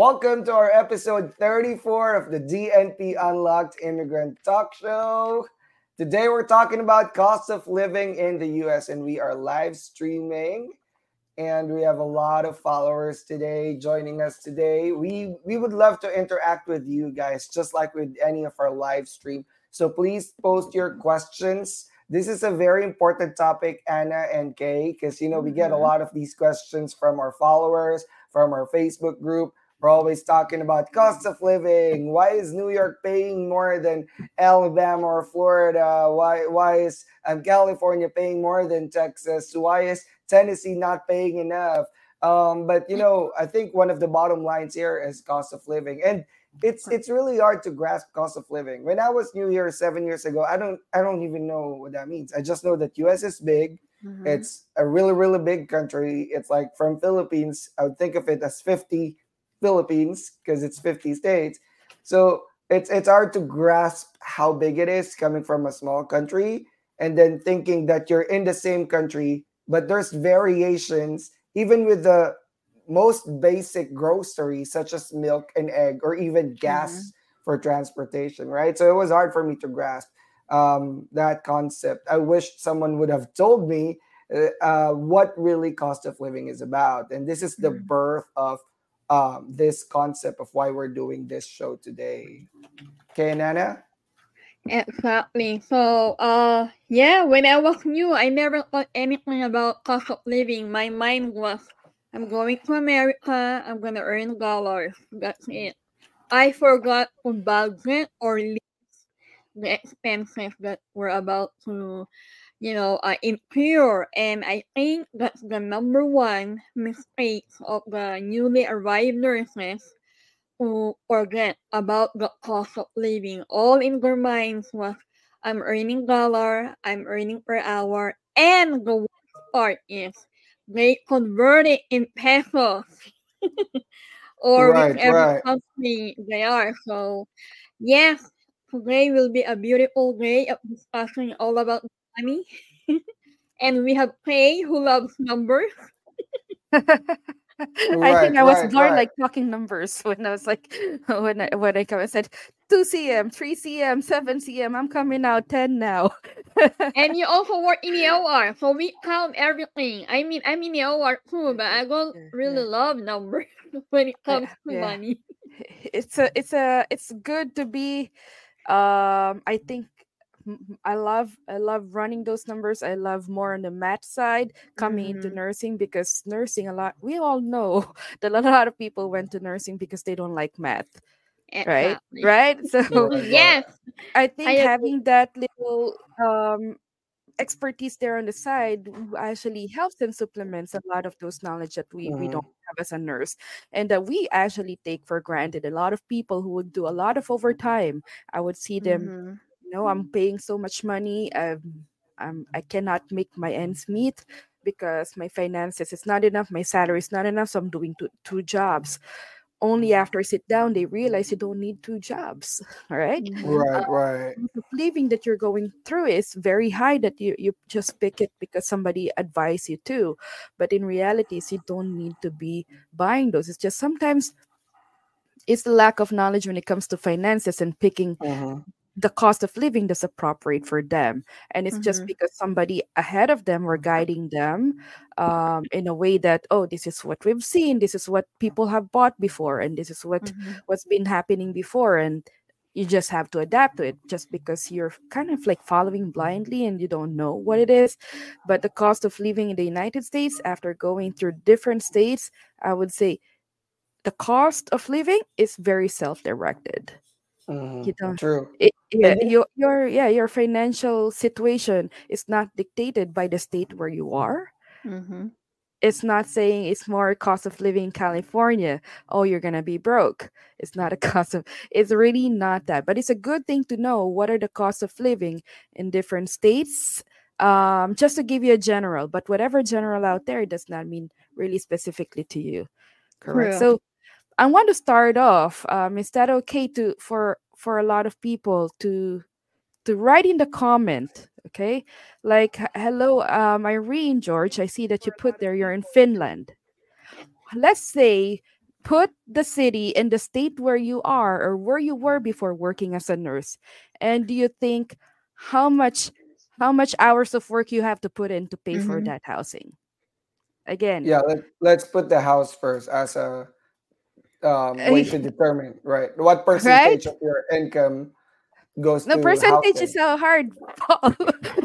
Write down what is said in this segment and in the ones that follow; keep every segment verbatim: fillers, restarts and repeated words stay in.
Welcome to our episode thirty-four of the D N P Unlocked Immigrant Talk Show. Today we're talking about cost of living in the U S and we are live streaming and we have a lot of followers today joining us today. We we would love to interact with you guys just like with any of our live stream. So please post your questions. This is a very important topic, Anna and Kay, because you know we get a Mhm. lot of these questions from our followers, from our Facebook group. We're always talking about cost of living. Why is New York paying more than Alabama or Florida? Why why is um, California paying more than Texas? Why is Tennessee not paying enough? Um, but you know, I think one of the bottom lines here is cost of living, and it's it's really hard to grasp cost of living. When I was new here seven years ago, I don't I don't even know what that means. I just know that U S is big. Mhm. It's a really really big country. It's like from Philippines. I would think of it as fifty Philippines because it's fifty states. So it's it's hard to grasp how big it is coming from a small country and then thinking that you're in the same country, but there's variations even with the most basic groceries such as milk and egg or even Mhm. gas for transportation, right? So it was hard for me to grasp um, that concept. I wish someone would have told me uh, uh, what really cost of living is about. And this is the Mhm. birth of um, this concept of why we're doing this show today. Okay, Nana? Exactly. So, uh, yeah, when I was new, I never thought anything about cost of living. My mind was, I'm going to America, I'm gonna earn dollars. That's it. I forgot to budget or list the expenses that were about to, you know, uh, incur. And I think that's the number one mistake of the newly arrived nurses to forget about the cost of living. All in their minds was, I'm earning dollar, I'm earning per hour, and the worst part is they convert it in pesos or Right, whichever right. country they are. So yes, today will be a beautiful day of discussing all about money. And we have Kay who loves numbers. I think Right, I was right, born right. like talking numbers when I was like when I when I come I said two C M, three C M, seven C M, I'm coming out ten now. And you also work in the O R, so we count everything. I mean, I'm in the O R too, but I don't Yeah, really yeah. love numbers when it I, comes to yeah. money. It's a it's a it's good to be um I think m- m- I love I love running those numbers. I love more on the math side coming into Mm-hmm. nursing because nursing a lot we all know that a lot of people went to nursing because they don't like math, right? Exactly. Right? So Right, right. Yes, I I think agree. having that little um expertise there on the side w- actually helps and supplements a lot of those knowledge that we we Mm-hmm. don't have as a nurse and that we actually take for granted. A lot of people who would do a lot of overtime, I would see them, Mm-hmm. you know, I'm paying so much money, um, I'm, I cannot make my ends meet because my finances is not enough, my salary is not enough, so I'm doing two, two jobs. Only after I sit down they realize you don't need two jobs. All right. Mm-hmm. Right, right. Cost of living that you're going through is very high that you, you just pick it because somebody advised you to. But in reality, you don't need to be buying those. It's just sometimes it's the lack of knowledge when it comes to finances and picking Mm-hmm. the cost of living that's appropriate for them. And it's just Mm-hmm. because somebody ahead of them were guiding them um, in a way that, oh, this is what we've seen, this is what people have bought before, and this is what Mm-hmm. what's been happening before. And you just have to adapt to it just because you're kind of like following blindly and you don't know what it is. But the cost of living in the United States after going through different states, I would say the cost of living is very self-directed. Mm-hmm. You don't True. it, yeah, And you your your yeah, your financial situation is not dictated by the state where you are. Mm-hmm. It's not saying it's more cost of living in California. Oh, you're gonna be broke. It's not a cost of. It's really not that. But it's a good thing to know what are the costs of living in different states. Um, just to give you a general, but whatever general out there does not mean really specifically to you. Correct. True. So I want to start off. Um, is that okay to for for a lot of people to to write in the comment? Okay, like h- hello, um, Irene, George. I see that you put there you're in Finland. Let's say put the city and the state where you are or where you were before working as a nurse, and do you think how much how much hours of work you have to put in to pay for Mm-hmm. that housing? Again, Yeah, let, let's put the house first as a um, way to determine, right? What percentage right? of your income goes No, to percentage is housing so hard, Paul.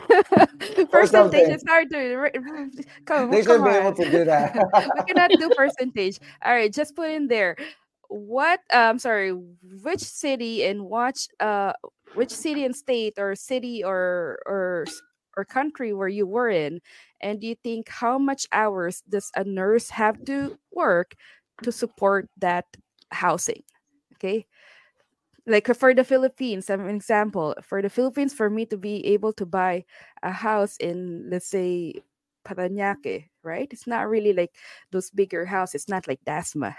or Percentage is something? hard to re- come They come should be able on. to do that. We cannot do percentage. All right, just put in there. What um sorry, which city and watch uh which city and state or city or or s- or country where you were in, and do you think how much hours does a nurse have to work to support that housing? Okay, like for the Philippines, I'm an example. For the Philippines, for me to be able to buy a house in, let's say, Parañaque, right? It's not really like those bigger houses. It's not like Dasma.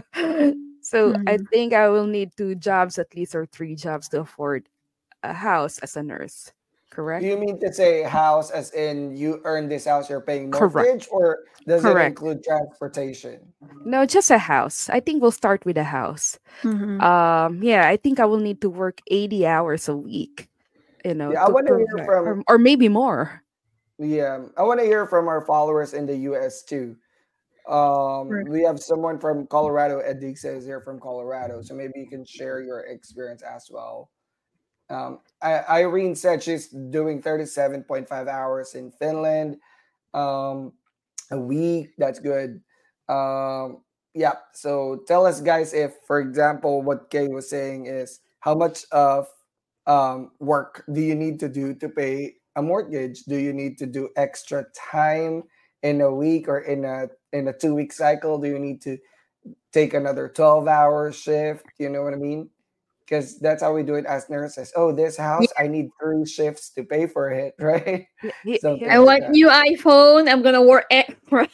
So I Mm-hmm. think I will need two jobs at least or three jobs to afford a house as a nurse. Do Correct? you mean to say house as in you earn this house, you're paying Correct. mortgage, or does it Correct. include transportation? No, just a house. I think we'll start with a house. Mm-hmm. Um, yeah, I think I will need to work eighty hours a week, you know, Yeah, I to want to hear provide, from or, or maybe more. yeah, I want to hear from our followers in the U S too. Um, Right. we have someone from Colorado. Eddie says here from Colorado, so maybe you can share your experience as well. Um, I, Irene said she's doing thirty-seven point five hours in Finland. Um, a week. That's good. Um, yeah. So tell us, guys, if, for example, what Kay was saying is how much of um, work do you need to do to pay a mortgage? Do you need to do extra time in a week or in a in a two week cycle? Do you need to take another twelve hour shift? You know what I mean? Because that's how we do it as nurses. Oh, this house, I need three shifts to pay for it, right? He- he- Something I Here's like want that. new iPhone. I'm gonna work extra.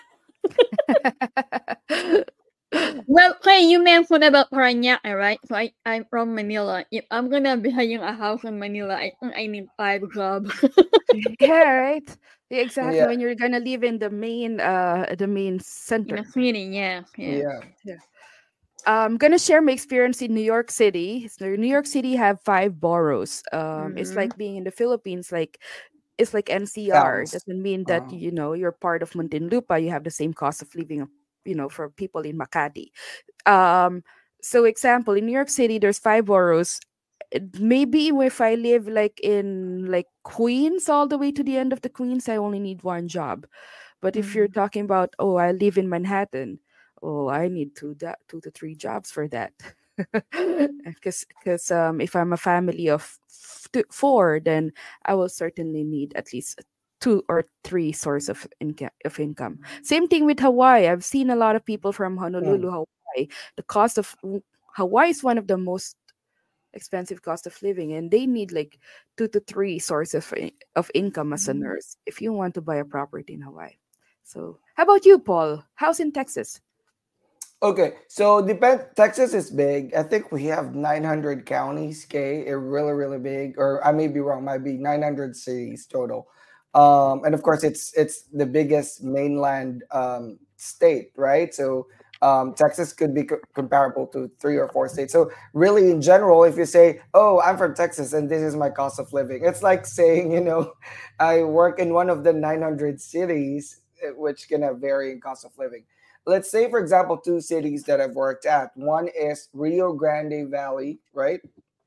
Well, okay, you mentioned about Parañaque, right? So I, I'm from Manila. If I'm gonna be buying a house in Manila, I think I need five jobs. yeah, right. Yeah, exactly. Yeah, When you're gonna live in the main, uh, the main In a center. city, yes, yes. yeah. Yeah. I'm gonna share my experience in New York City. So New York City have five boroughs. Um, it's Mm-hmm. like being in the Philippines. Like it's like N C R. Towns. Doesn't mean that Uh, you know you're part of Muntinlupa. You have the same cost of living, of, you know, for people in Makati. Um, so example in New York City, there's five boroughs. It- maybe if I live like in like Queens all the way to the end of the Queens, I only need one job. But if you're Mm-hmm. talking about, oh, I live in Manhattan, oh, I need two da- two to three jobs for that. Because because um, if I'm a family of f- two, four, then I will certainly need at least two or three source of income of income. Same thing with Hawaii. I've seen a lot of people from mm, Honolulu, Hawaii. The cost of Hawaii is one of the most expensive cost of living, and they need like two to three sources of, in- of income as a nurse if you want to buy a property in Hawaii. So how about you, Paul? How's in Texas? okay, so depend. Texas is big. I think we have nine hundred counties. Okay, it really, really big. Or I may be wrong. Might be nine hundred cities total. Um, and of course, it's it's the biggest mainland um, state, right? So um, Texas could be co- comparable to three or four states. So really, in general, if you say, "Oh, I'm from Texas and this is my cost of living," it's like saying, you know, I work in one of the nine hundred cities, eh, which can have varying cost of living. Let's say, for example, two cities that I've worked at. One is Rio Grande Valley, right?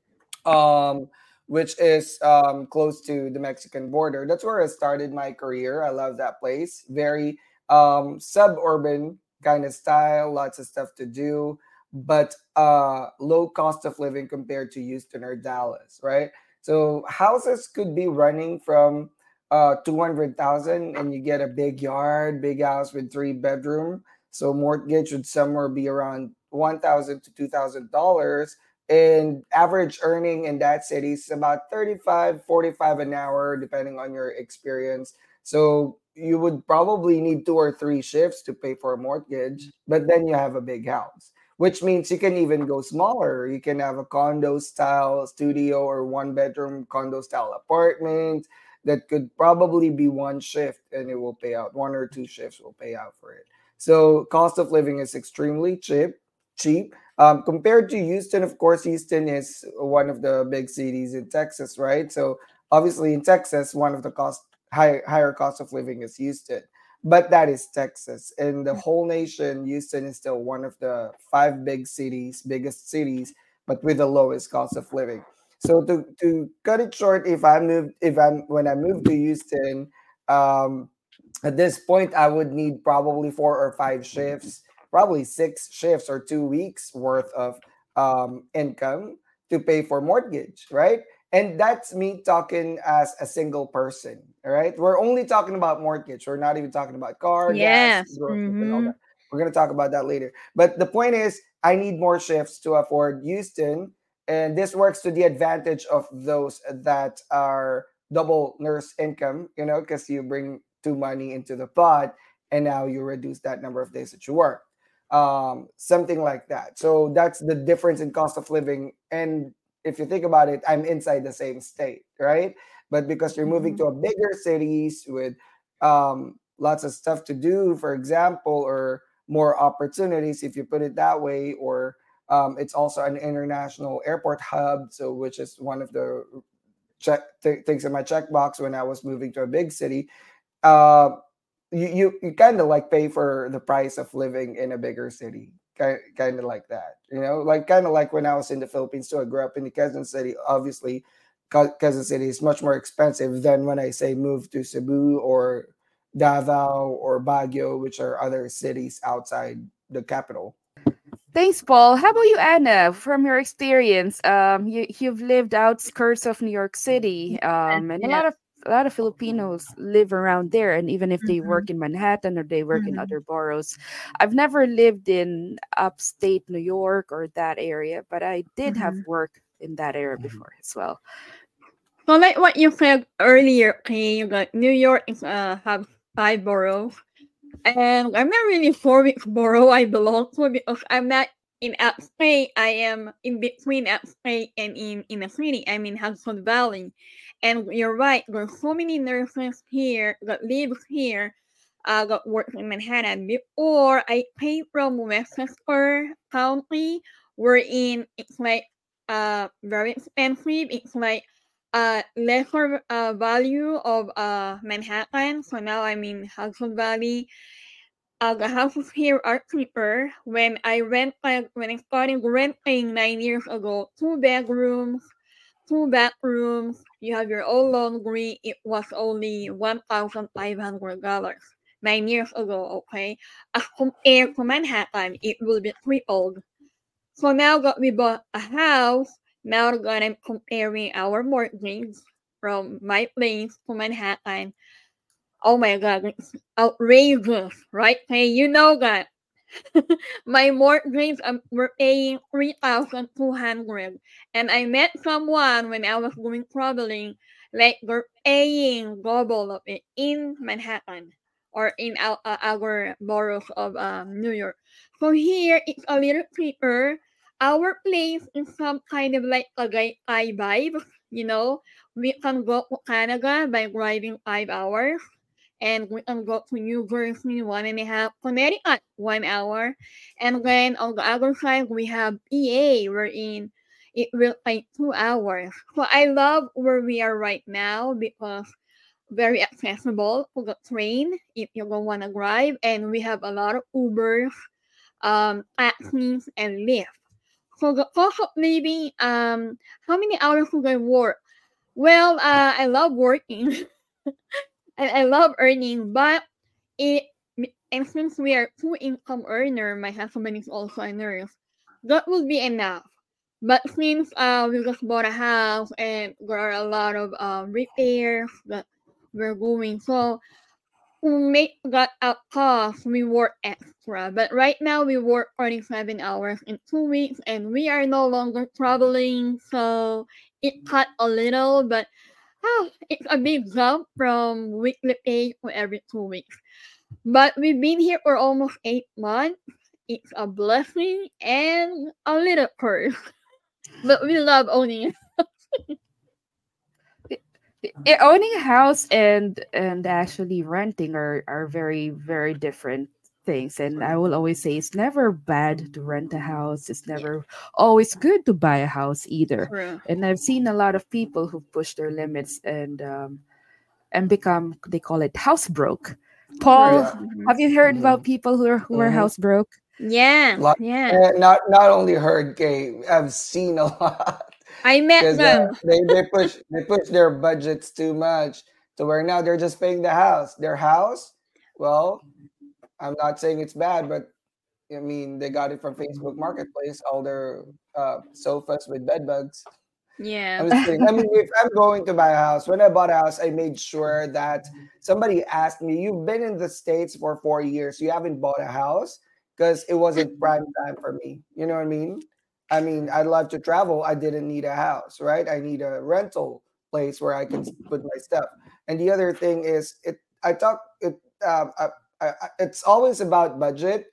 Um, which is um, close to the Mexican border. That's where I started my career. I love that place. Very um, suburban kind of style, lots of stuff to do, but uh, low cost of living compared to Houston or Dallas, right? So houses could be running from uh, two hundred thousand and you get a big yard, big house with three bedroom. So mortgage would somewhere be around one thousand to two thousand dollars, and average earning in that city is about thirty-five, forty-five an hour depending on your experience. So you would probably need two or three shifts to pay for a mortgage, but then you have a big house, which means you can even go smaller. You can have a condo style studio or one bedroom condo style apartment that could probably be one shift and it will pay out. One or two shifts will pay out for it. So cost of living is extremely cheap. cheap. Um, compared to Houston, of course, Houston is one of the big cities in Texas, right? So obviously, in Texas, one of the cost high, higher cost of living is Houston, but that is Texas. In the whole nation, Houston is still one of the five big cities, biggest cities, but with the lowest cost of living. So to to cut it short, if I moved, if I'm when I moved to Houston, um, at this point, I would need probably four or five shifts, probably six shifts or two weeks worth of um, income to pay for mortgage, right? And that's me talking as a single person, all right? We're only talking about mortgage. We're not even talking about car, gas, Yes. groceries, and all Mm-hmm. that. We're going to talk about that later. But the point is, I need more shifts to afford Houston. And this works to the advantage of those that are double nurse income, you know, because you bring two money into the pot and now you reduce that number of days that you work. Um, something like that. So that's the difference in cost of living. And if you think about it, I'm inside the same state, right? But because you're moving Mm-hmm. to a bigger cities with um, lots of stuff to do, for example, or more opportunities, if you put it that way, or um, it's also an international airport hub, so which is one of the check th- things in my checkbox when I was moving to a big city. Uh, you you, you kind of like pay for the price of living in a bigger city, kind kind of like that, you know, like kind of like when I was in the Philippines too. I grew up in the Quezon City. Obviously, Ca- Quezon City is much more expensive than when I say move to Cebu or Davao or Baguio, which are other cities outside the capital. Thanks, Paul. How about you, Anna? From your experience, um, you you've lived outskirts of New York City, Yes, um, and a yes. lot of a lot of Filipinos live around there. And even if they Mm-hmm. work in Manhattan or they work in Mm-hmm. other boroughs, I've never lived in upstate New York or that area, but I did have Mm-hmm. work in that area before as well. So like what you said earlier, okay, like New York is uh have five boroughs. And I'm not really sure which borough I belong to because I'm not in upstate. I am in between upstate and in in the city. I'm in Hudson Valley, and you're right. There's so many nurses here that live here, uh, that work in Manhattan. Before I came from Westchester County, wherein it's like uh very expensive. It's like uh lesser uh value of uh Manhattan. So now I'm in Hudson Valley. Uh, the houses here are cheaper. When I rent, like, when I started renting nine years ago, two bedrooms, two bathrooms, you have your own laundry, it was only one thousand five hundred dollars nine years ago, okay? As compared to Manhattan, it will be tripled. So now that we bought a house, now that I'm comparing our mortgage from my place to Manhattan, oh my god, it's outrageous, right? Hey, you know that. My mortgage, um, we're paying three thousand two hundred, and I met someone when I was going traveling, like they're paying double of it in Manhattan or in our, uh, our boroughs of um, New York. So here it's a little cheaper. Our place is some kind of like a guy vibe, you know. We can go to Canada by driving five hours, and we can go to New Jersey, one and a half, Connecticut, one hour. And then on the other side, we have P A, wherein it will take two hours. So I love where we are right now because very accessible to the train if you don't want to drive. And we have a lot of Ubers, um, taxis, and Lyft. So the cost of living, um, how many hours do I work? Well, uh, I love working. and I love earning, but it and since we are two income earner, my husband is also a nurse, that would be enough. But since uh we just bought a house and there are a lot of um repairs that we're doing, so to make that up cost, we work extra. But right now we work forty-seven hours in two weeks and we are no longer traveling, so it cut a little, but oh, it's a big jump from weekly pay to every two weeks. But we've been here for almost eight months. It's a blessing and a little curse. But we love owning it. I- I- owning a house and and actually renting are are very very different things. And I will always say it's never bad to rent a house. It's never always good to buy a house either. True. And I've seen a lot of people who push their limits and um, and become, they call it house broke. Paul, Yeah. Mhm. have you heard Mm-hmm. about people who are who are Mm-hmm. house broke? Yeah, Lot, yeah. eh, not not only heard, Kay, I've seen a lot I met because uh, them. they they push they push their budgets too much to where now they're just paying the house. Their house, well, I'm not saying it's bad, but I mean they got it from Facebook Marketplace. All their uh, sofas with bed bugs. Yeah. I'm just kidding. I mean, if I'm going to buy a house, when I bought a house, I made sure that somebody asked me, "You've been in the States for four years. You haven't bought a house?" Because it wasn't prime time for me. You know what I mean? I mean, I love to travel. I didn't need a house, right? I need a rental place where I can s- put my stuff. And the other thing is, it. I talk it. Um, I, I, I- it's always about budget.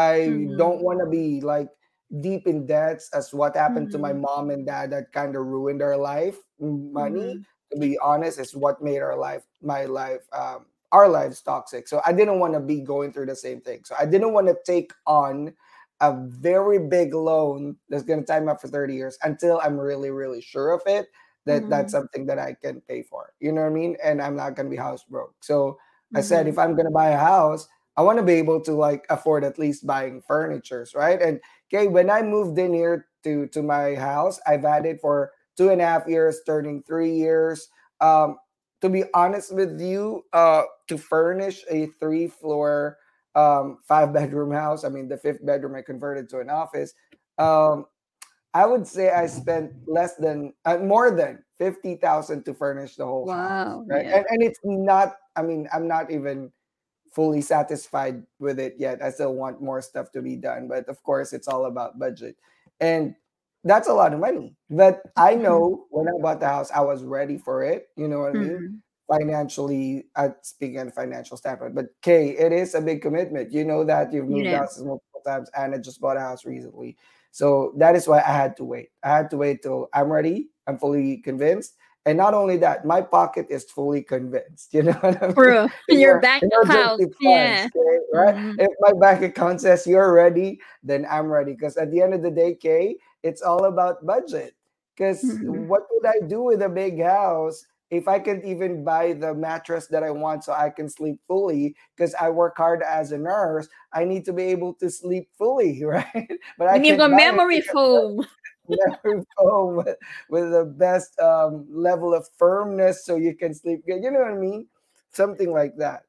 I Mhm. don't want to be like deep in debts as what happened to my Mhm. mom and dad that kind of ruined our life. M- Money, Mhm. to be honest, is what made our life, my life, um, our lives toxic. So I didn't want to be going through the same thing. So I didn't want to take on a very big loan that's going to tie me up for thirty years until I'm really, really sure of it that that's Mhm. something that I can pay for. You know what I mean? And I'm not going to be house broke. So I said, if Mhm. I'm going to buy a house, I want to be able to like afford at least buying furnitures, right? And okay, when I moved in here to to my house, I've had it for two and a half years, turning three years. Um, to be honest with you, uh, to furnish a three floor, um, five bedroom house, I mean the fifth bedroom I converted to an office. Um, I would say I spent less than, uh, more than fifty thousand to furnish the whole house, Wow. right? Yeah. And and it's not. I mean, I'm not even fully satisfied with it yet. I still want more stuff to be done, but of course, it's all about budget, and that's a lot of money. But I Mhm. know when I bought the house, I was ready for it. You know what I mean? Mhm. Financially, uh, speaking on a financial standpoint. But Kay, it is a big commitment. You know that you've moved Yeah. houses multiple times, and I just bought a house recently, so that is why I had to wait. I had to wait till I'm ready. I'm fully convinced. And not only that, my pocket is fully convinced. You know what I mean? True. Your Emer- bank account. emergency funds, Yeah. okay, right? Mhm. If my bank account says you're ready, then I'm ready. Because at the end of the day, Kay, it's all about budget. Because Mhm. what would I do with a big house if I can't even buy the mattress that I want so I can sleep fully? Because I work hard as a nurse, I need to be able to sleep fully, right? But I You need a can't buy it memory foam. never foam with, with the best um, level of firmness so you can sleep good. You know what I mean? Something like that.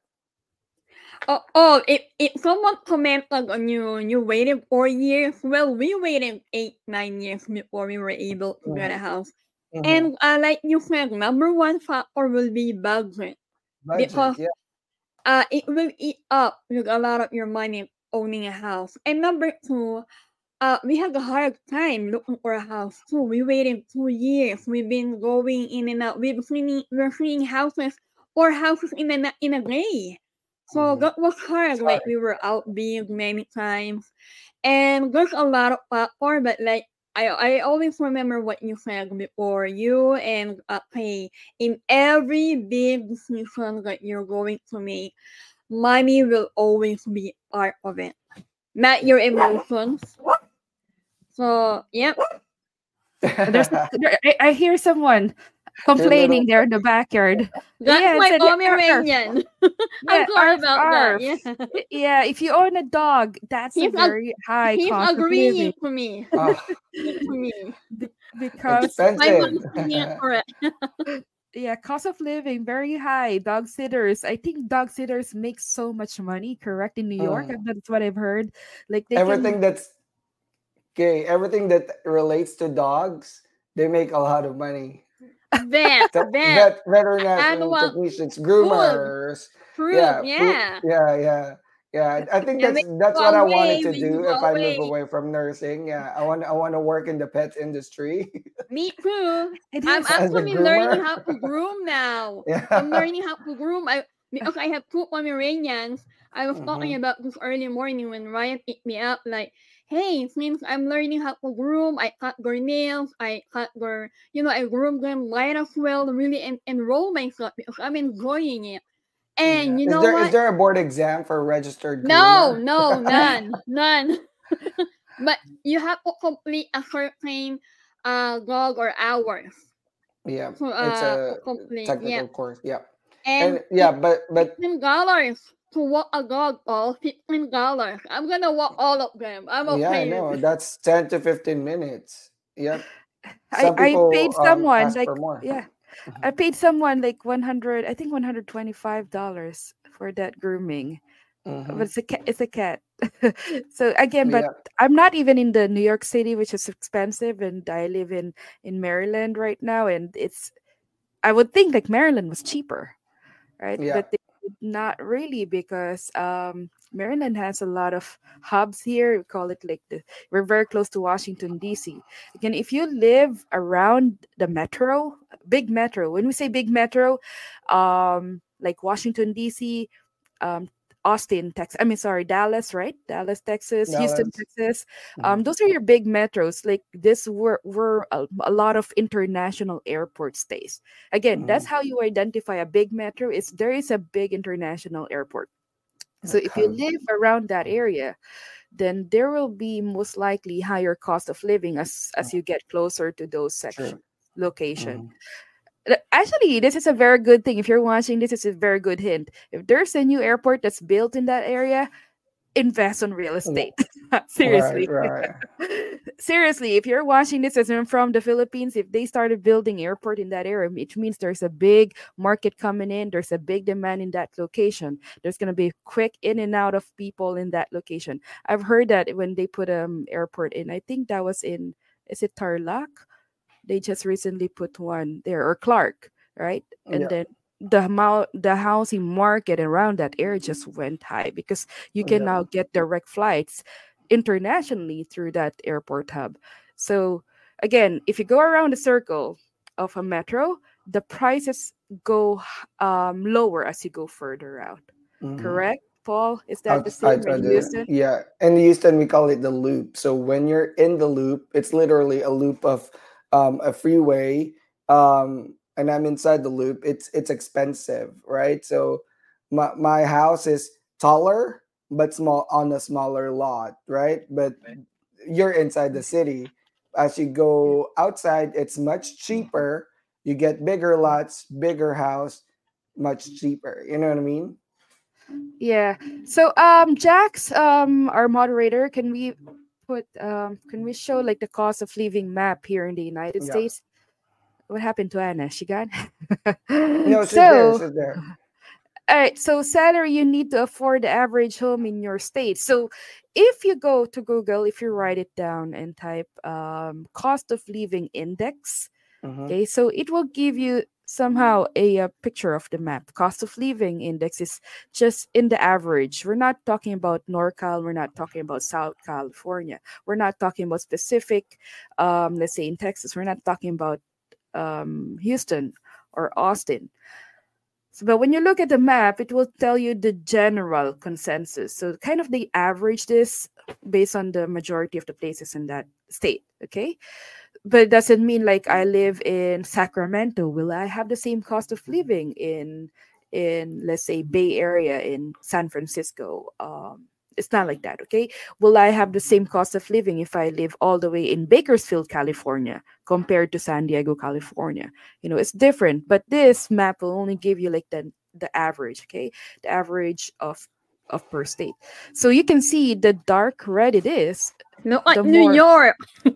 Oh, oh, if, if someone commented on you, you waited four years. Well, we waited eight, nine years before we were able to get a Mhm, house. mhm. And uh, like you said, number one factor will be budget Budget, because yeah. uh, it will eat up with a lot of your money owning a house. And number two, uh, we had a hard time looking for a house too. We waited two years. We've been going in and out. We've seen we're seeing houses or houses in a in a day. So Mhm. that was hard. It's Like hard. we were out big many times, and there's a lot of factor. But like I I always remember what you said before. You and uh, Pay, in every big decision that you're going to make, money will always be part of it, not your emotions. So, yep. There's there, I, I hear someone Your little complaining there in the backyard. That's Yeah, and my said, yeah, arf, Pomeranian. I'm yeah, sorry arf, about that. arf. Yeah. Yeah, if you own a dog, that's a He's ag- very high he's cost of agreeing living. to me. ah, Agreeing to me. Be- because My expensive. mom's doing it for it. yeah, cost of living very high. Dog sitters, I think dog sitters make so much money. Correct, in New York, Mm. that's what I've heard. Like they can. Everything that's okay, everything that relates to dogs, they make a lot of money. Vet, So vet, vet veterinarian animal, technicians, food, groomers, fruit, yeah, food, yeah. yeah, yeah, yeah. I think And when that's that's you what go I wanted away, to when you do go if I move away, away from nursing. Yeah, I want I want to work in the pet industry me too. It I'm is. as a actually learning groomer. how to groom now. I'm Yeah. learning how to groom. I because I have two Pomeranians. I was talking Hmm. about this early morning when Ryan picked me up. Like, hey, since I'm learning how to groom, I cut their nails. I cut their, you know, I groom them. Might as well really en- enroll myself because I'm enjoying it. Yeah. And you Is know there is what? there a board exam for registered No, groomer? no, none, none. But you have to complete a certain uh log or hours Yeah, to it's uh to a complete. Yeah. technical course. Yeah, And and yeah, it's but but fifteen dollars to walk a dog, all fifteen dollars. I'm gonna walk all of them. I'm yeah, okay with no, it. that's ten to fifteen minutes. Yep. I Some I paid people um someone ask for like more. yeah, Mhm. I paid someone like one hundred, I think one hundred twenty-five dollars for that grooming. But Mhm. it's a cat. It's a cat. So again, but Yeah. I'm not even in the New York City, which is expensive, and I live in in Maryland right now, and it's I would think like Maryland was cheaper, right? Yeah. But they, not really because um, Maryland has a lot of hubs here. We call it like the we're very close to Washington D C. Again, if you live around the metro, big metro. When we say big metro, um, like Washington D C, um, Austin, Texas. I mean, sorry, Dallas, right? Dallas, Texas, Houston, Dallas. Texas. Um, Mhm. those are your big metros. Like this, were were a, a lot of international airport stays. Again, that's Mhm. how you identify a big metro. Is there is a big international airport. So Like if you hub. live around that area, then there will be most likely higher cost of living as Mm, as you get closer to those section true. location. Mhm. Uh, Actually, this is a very good thing. If you're watching, this is a very good hint. If there's a new airport that's built in that area, invest on real Yeah. estate. Right. Seriously. Right. Seriously, if you're watching this as I'm from the Philippines, if they started building airport in that area, it means there's a big market coming in, there's a big demand in that location. There's going to be quick in and out of people in that location. I've heard that when they put um airport in, I think that was in, is it Tarlac? They just recently put one there, or Clark, right? And Yeah. then the amount, the housing market around that area just went high because you can Yep. now get direct flights internationally through that airport hub. So again, if you go around the circle of a metro, the prices go um, lower as you go further out. Mhm. Correct, Paul? Is that the Out, same in outside the Houston? yeah, in Houston we call it the loop. So when you're in the loop, it's literally a loop of um, a freeway, um, and I'm inside the loop. It's it's expensive, right? So my my house is taller but small on a smaller lot, right? But you're inside the city. As you go outside, it's much cheaper. You get bigger lots, bigger house, much cheaper. You know what I mean? Yeah. So um Jax, um our moderator, can we put um can we show like the cost of living map here in the United Yeah. States? What happened to Anna? She gone? No, she's there. So She's there. all right, so salary you need to afford the average home in your state. So if you go to Google, if you write it down and type um, cost of living index, Mm-hmm. okay, so it will give you somehow a, uh picture of the map. Cost of living index is just in the average. We're not talking about NorCal. We're not talking about South California. We're not talking about specific, um, let's say in Texas. We're not talking about um, Houston or Austin. So, but when you look at the map, it will tell you the general consensus. So kind of they average this based on the majority of the places in that state. Okay. But it doesn't mean like I live in Sacramento. Will I have the same cost of living in in let's say Bay Area in San Francisco? Um, it's not like that, okay? Will I have the same cost of living if I live all the way in Bakersfield, California, compared to San Diego, California? You know, it's different. But this map will only give you like the the average, okay? The average of of per state. So you can see the dark red it is, Look the like New more York.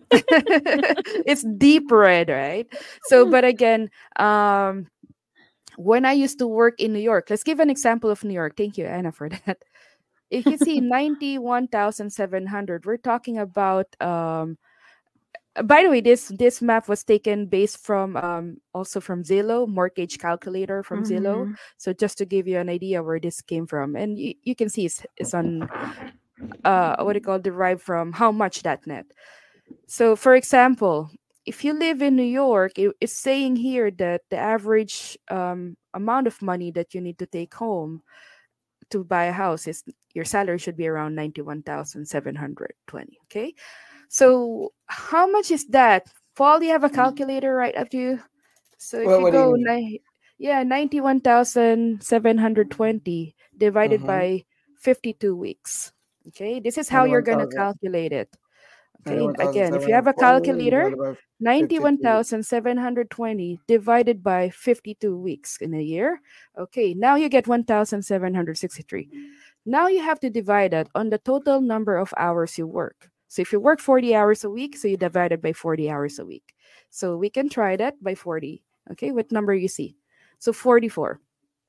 it's deep red, right? So, but again, um, when I used to work in New York, let's give an example of New York. Thank you, Anna, for that. If you see ninety-one thousand seven hundred, we're talking about. Um, by the way, this this map was taken based from um, also from Zillow, mortgage calculator from Zillow. Mm-hmm. So just to give you an idea where this came from, and you, you can see it's, it's on uh, what do you call derived from how much that net. So, for example, if you live in New York, it, it's saying here that the average um, amount of money that you need to take home to buy a house is your salary should be around ninety-one thousand seven hundred twenty. Okay. So, how much is that? Paul, you have a calculator right up to you. So, if Well, you what do you go, mean? ni- Yeah, ninety-one thousand seven hundred twenty divided Mm-hmm. by fifty-two weeks. Okay, this is how you're Ninety-one going to thousand. calculate it. Okay, Ninety-one thousand again, if seven you have hundred a twenty calculator, divided by fifty-two. ninety-one thousand seven hundred twenty divided by fifty-two weeks in a year. Okay, now you get one thousand seven hundred sixty-three. Now you have to divide that on the total number of hours you work. So if you work forty hours a week, so you divide it by forty hours a week. So we can try that by forty. Okay, what number you see? So forty-four.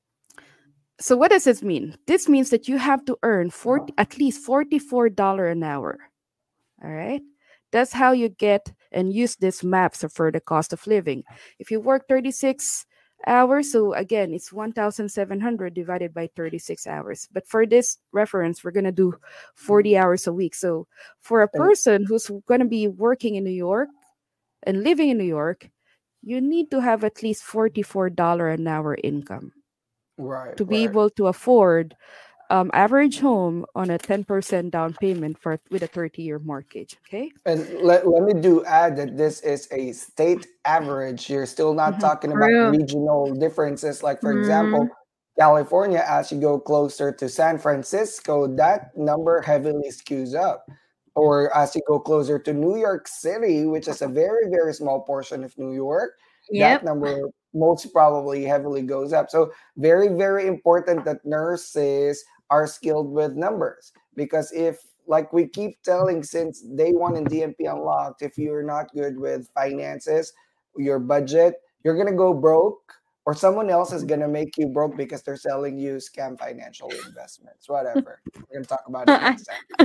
So what does this mean? This means that you have to earn forty, at least forty-four dollars an hour. All right. That's how you get and use this maps for the cost of living. If you work thirty-six hours, so again, it's one thousand seven hundred divided by thirty-six hours. But for this reference, we're going to do forty hours a week. So for a And person who's going to be working in New York and living in New York, you need to have at least forty-four dollars an hour income right, to be right. able to afford um, average home on a ten percent down payment for with a thirty year mortgage. Okay. And let, let me do add that this is a state average. You're still not Mhm. talking about True. regional differences. Like, for Mm, example, California, as you go closer to San Francisco, that number heavily skews up. Or as you go closer to New York City, which is a very, very small portion of New York, that yep. number most probably heavily goes up. So, very, very important that nurses are skilled with numbers, because if, like we keep telling since day one in D M P Unlocked, if you're not good with finances, your budget, you're gonna go broke, or someone else is gonna make you broke because they're selling you scam financial investments, whatever. We're gonna talk about it next time.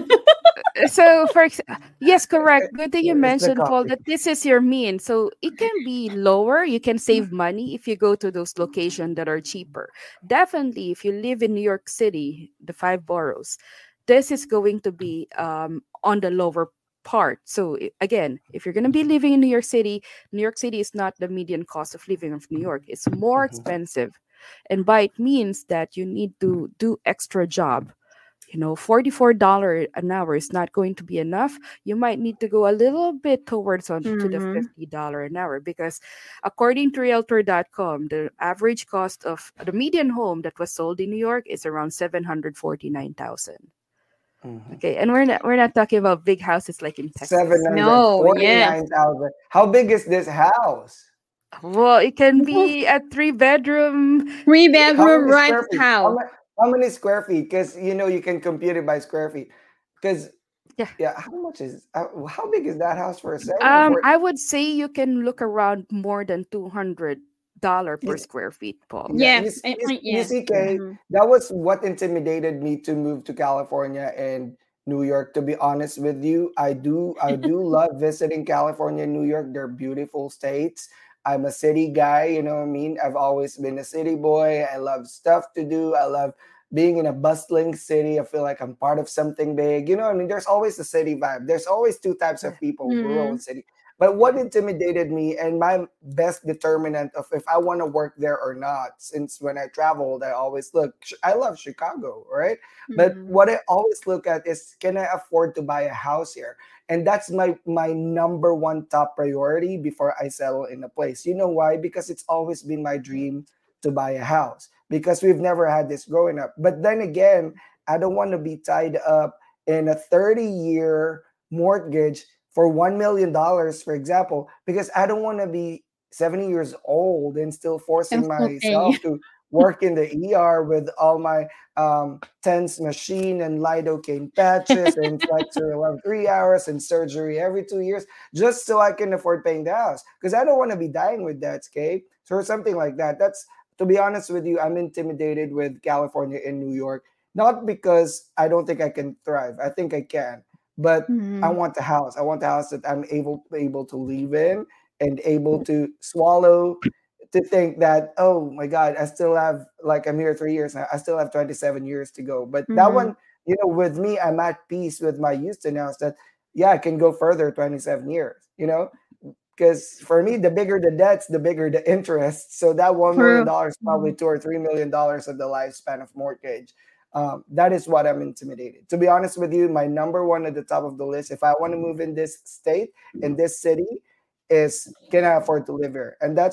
So for ex- yes, correct. Good thing you It's the mentioned, Paul, copy. that this is your mean. So it can be lower. You can save money if you go to those locations that are cheaper. Definitely, if you live in New York City, the five boroughs, this is going to be um, on the lower part. So i- again, if you're going to be living in New York City, New York City is not the median cost of living of New York. It's more Mhm. expensive, and by it means that you need to do extra job. You know, forty-four dollars an hour is not going to be enough. You might need to go a little bit towards on to the Mm-hmm. fifty dollars an hour, because according to realtor dot com, the average cost of the median home that was sold in New York is around seven hundred forty-nine thousand. Mhm. Okay, and we're not we're not talking about big houses like in Texas. No, yes. seven hundred forty-nine thousand. How big is this house? Well, it can be a three bedroom. Three How bedroom many ranch square feet? How, house. ma- how many square feet? Because you know you can compute it by square feet. Because Yeah. yeah, how much is uh, how big is that house for a seven Um, for? I would say you can look around more than two hundred dollar per You, square feet, Paul. yeah, Yes, you, s- I you, s- think you yes. see, Kay, Mm-hmm. that was what intimidated me to move to California and New York. To be honest with you, I do I do love visiting California and New York. They're beautiful states. I'm a city guy, you know what I mean? I've always been a city boy. I love stuff to do. I love being in a bustling city. I feel like I'm part of something big. You know what I mean? There's always the city vibe. There's always two types Yeah. of people, rural Mm-hmm. and city. But what Yeah. intimidated me and my best determinant of if I want to work there or not, since when I traveled, I always look, I love Chicago, right? But Mm-hmm. what I always look at is, can I afford to buy a house here? And that's my my number one top priority before I settle in a place. You know why? Because it's always been my dream to buy a house, because we've never had this growing up. But then again, I don't want to be tied up in a thirty year mortgage for one million dollars, for example, because I don't want to be seventy years old and still I'm forcing still paying. myself to work in the E R with all my um, TENS machine and lidocaine patches and flexor every three hours and surgery every two years, just so I can afford paying the house. Because I don't want to be dying with that, Scape. So or something like that. That's, to be honest with you, I'm intimidated with California and New York. Not because I don't think I can thrive. I think I can, but I Mm-hmm. want the house. I want the house that I'm able able to live in and able to swallow, to think that, oh my God, I still have, like, I'm here three years now. I still have twenty-seven years to go. But that Mm-hmm. one, you know, with me, I'm at peace with my Houston house that, yeah, I can go further twenty-seven years, you know, because for me, the bigger the debts, the bigger the interest. So that one million True. dollars, probably two or three million dollars of the lifespan of mortgage. Um, that is what I'm intimidated. To be honest with you, my number one at the top of the list, if I want to move in this state, in this city, is, can I afford to live here? And that's what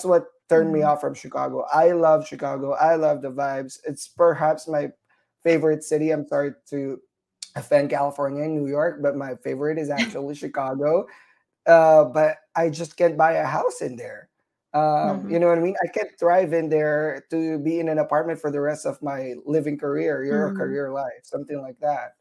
turn me Mhm. off from Chicago. I love Chicago. I love the vibes. It's perhaps my favorite city. I'm sorry to offend California and New York, but my favorite is actually Chicago. Uh, but I just can't buy a house in there. Um, Mm-hmm. you know what I mean? I can't thrive in there to be in an apartment for the rest of my living career, your Mm-hmm. career life, something like that.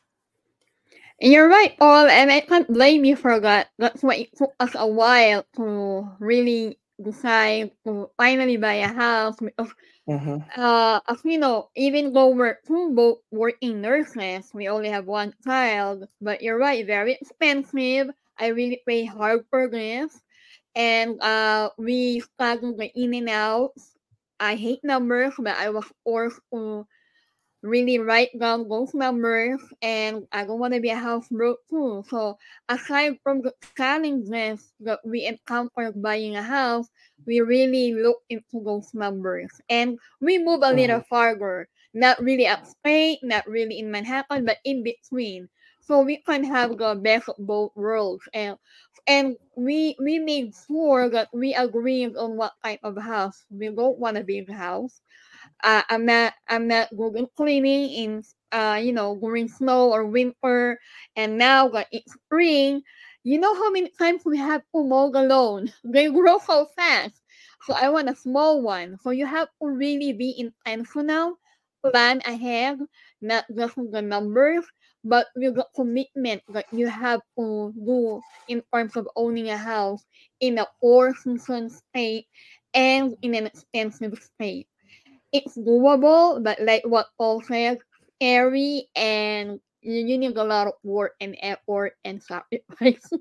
You're right, Paul, and I can't blame you for that. That's why it took us a while to really decide to finally buy a house because, Mm-hmm. uh, as you know, even though we're two both working nurses, we only have one child. But you're right, very expensive. I really pay hard for this, and uh, we started the in and out. I hate numbers, but I was forced to really write down those numbers, and I don't want to be a house broke too. So aside from the challenges that we encounter buying a house, we really look into those numbers and we move a Mm-hmm. little farther. Not really upstate, not really in Manhattan, but in between. So we can have the best of both worlds, and and we we made sure that we agreed on what type of house. We don't want a big house. uh, I'm not I'm not going cleaning in uh you know during snow or winter, and now that it's spring, you know how many times we have to mow the lawn. They grow so fast. So I want a small one. So you have to really be intentional, plan ahead, not just with the numbers, but with the commitment that you have to do in terms of owning a house in a four season state and in an expensive state. It's doable, but like what Paul said, scary, and you, you need a lot of work and effort and sacrifice.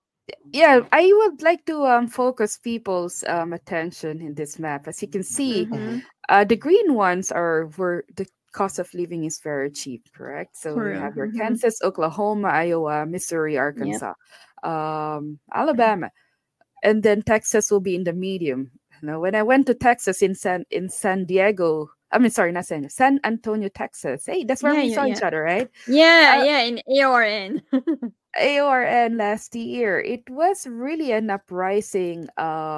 Yeah, I would like to um, focus people's um, attention in this map. As you can see, Mm-hmm. uh, the green ones are where the cost of living is very cheap, correct? So you True. have your Mm-hmm. Kansas, Oklahoma, Iowa, Missouri, Yep. Arkansas, um, Alabama, and then Texas will be in the medium. Now, when I went to Texas in San in San Diego, I mean, sorry, not San San Antonio, Texas. Hey, that's where Yeah, we yeah, saw yeah. each other, right? Yeah, Uh, yeah, in A R N. A O R N last year. It was really an uprising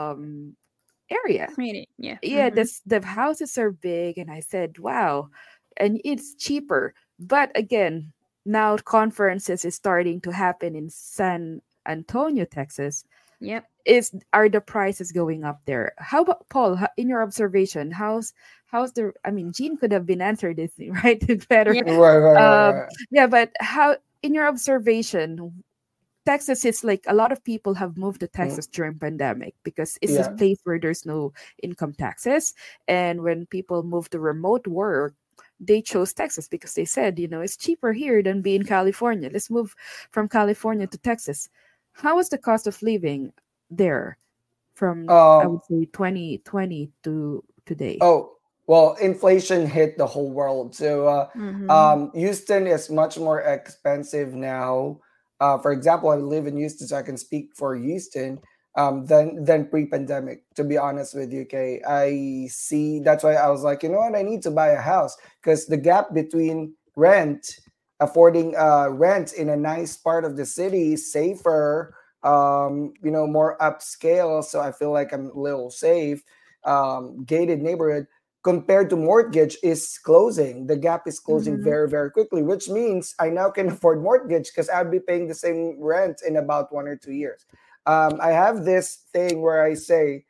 um area. Really, yeah. Yeah, Mm-hmm. this the houses are big, and I said, wow, and it's cheaper. But again, now conferences is starting to happen in San Antonio, Texas. Yep. Is are the prices going up there? How about Paul? How, in your observation, how's how's the? I mean, Jean could have been answered this right better. Yeah. Right, right, right, Um, right. yeah, but how in your observation? Texas is like a lot of people have moved to Mm, Texas during pandemic because it's a yeah. Mm-hmm. place where there's no income taxes. And when people move to remote work, they chose Texas because they said, you know, it's cheaper here than be in California. Let's move from California to Texas. How is the cost of living there from I Um. would say twenty twenty to today? Oh, well, inflation hit the whole world. So, uh, Mm-hmm. um, Houston is much more expensive now. Uh, for example, I live in Houston, so I can speak for Houston um, than than pre-pandemic. To be honest with you, Kay, I see. That's why I was like, you know what, I need to buy a house because the gap between rent, affording uh, rent in a nice part of the city, is safer. Um, you know, more upscale. So I feel like I'm a little safe um, gated neighborhood compared to mortgage is closing. The gap is closing Mm-hmm. very, very quickly, which means I now can afford mortgage because I'll be paying the same rent in about one or two years. Um, I have this thing where I say,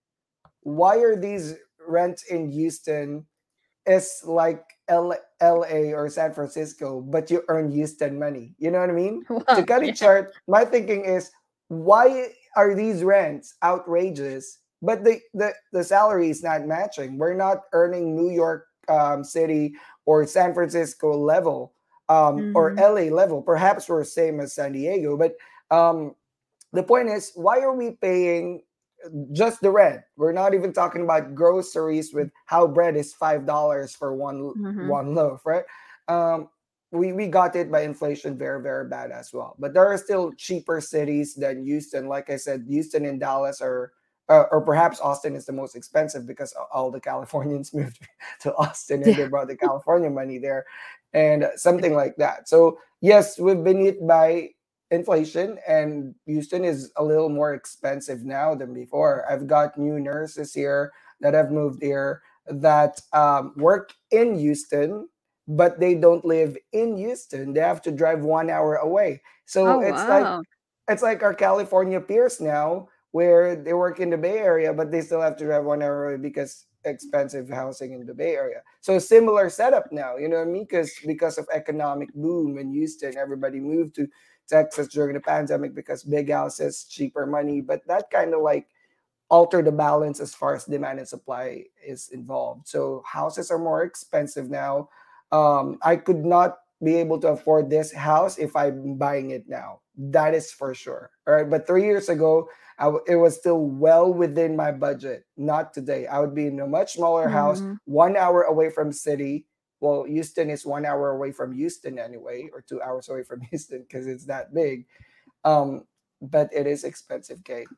why are these rents in Houston is like L- LA or San Francisco, but you earn Houston money? You know what I mean? To Wow. cut it Yeah. short, my thinking is, why are these rents outrageous, but the the, the salary is not matching? We're not earning New York um, City or San Francisco level um, or Mm-hmm. L A level. Perhaps we're same as San Diego, but um, the point is, why are we paying just the rent? We're not even talking about groceries with how bread is five dollars for one Mm-hmm. one loaf, right? Um, we we got it by inflation very very bad as well. But there are still cheaper cities than Houston. Like I said, Houston and Dallas are. Uh, or perhaps Austin is the most expensive because all the Californians moved to Austin and they Yeah. brought the California money there, and something like that. So yes, we've been hit by inflation, and Houston is a little more expensive now than before. I've got new nurses here that have moved here that um, work in Houston, but they don't live in Houston. They have to drive one hour away. So Oh, it's like wow. it's like our California peers now, where they work in the Bay Area, but they still have to drive one hour away because expensive housing in the Bay Area. So similar setup now, you know what I mean? Because because of economic boom in Houston, everybody moved to Texas during the pandemic because big houses, cheaper money. But that kind of like alter the balance as far as demand and supply is involved. So houses are more expensive now. Um, I could not be able to afford this house if I'm buying it now. That is for sure. All right. But three years ago, I w- it was still well within my budget. Not today. I would be in a much smaller house, Mm-hmm. one hour away from city. Well, Houston is one hour away from Houston anyway, or two hours away from Houston because it's that big. Um, but it is expensive, Kate.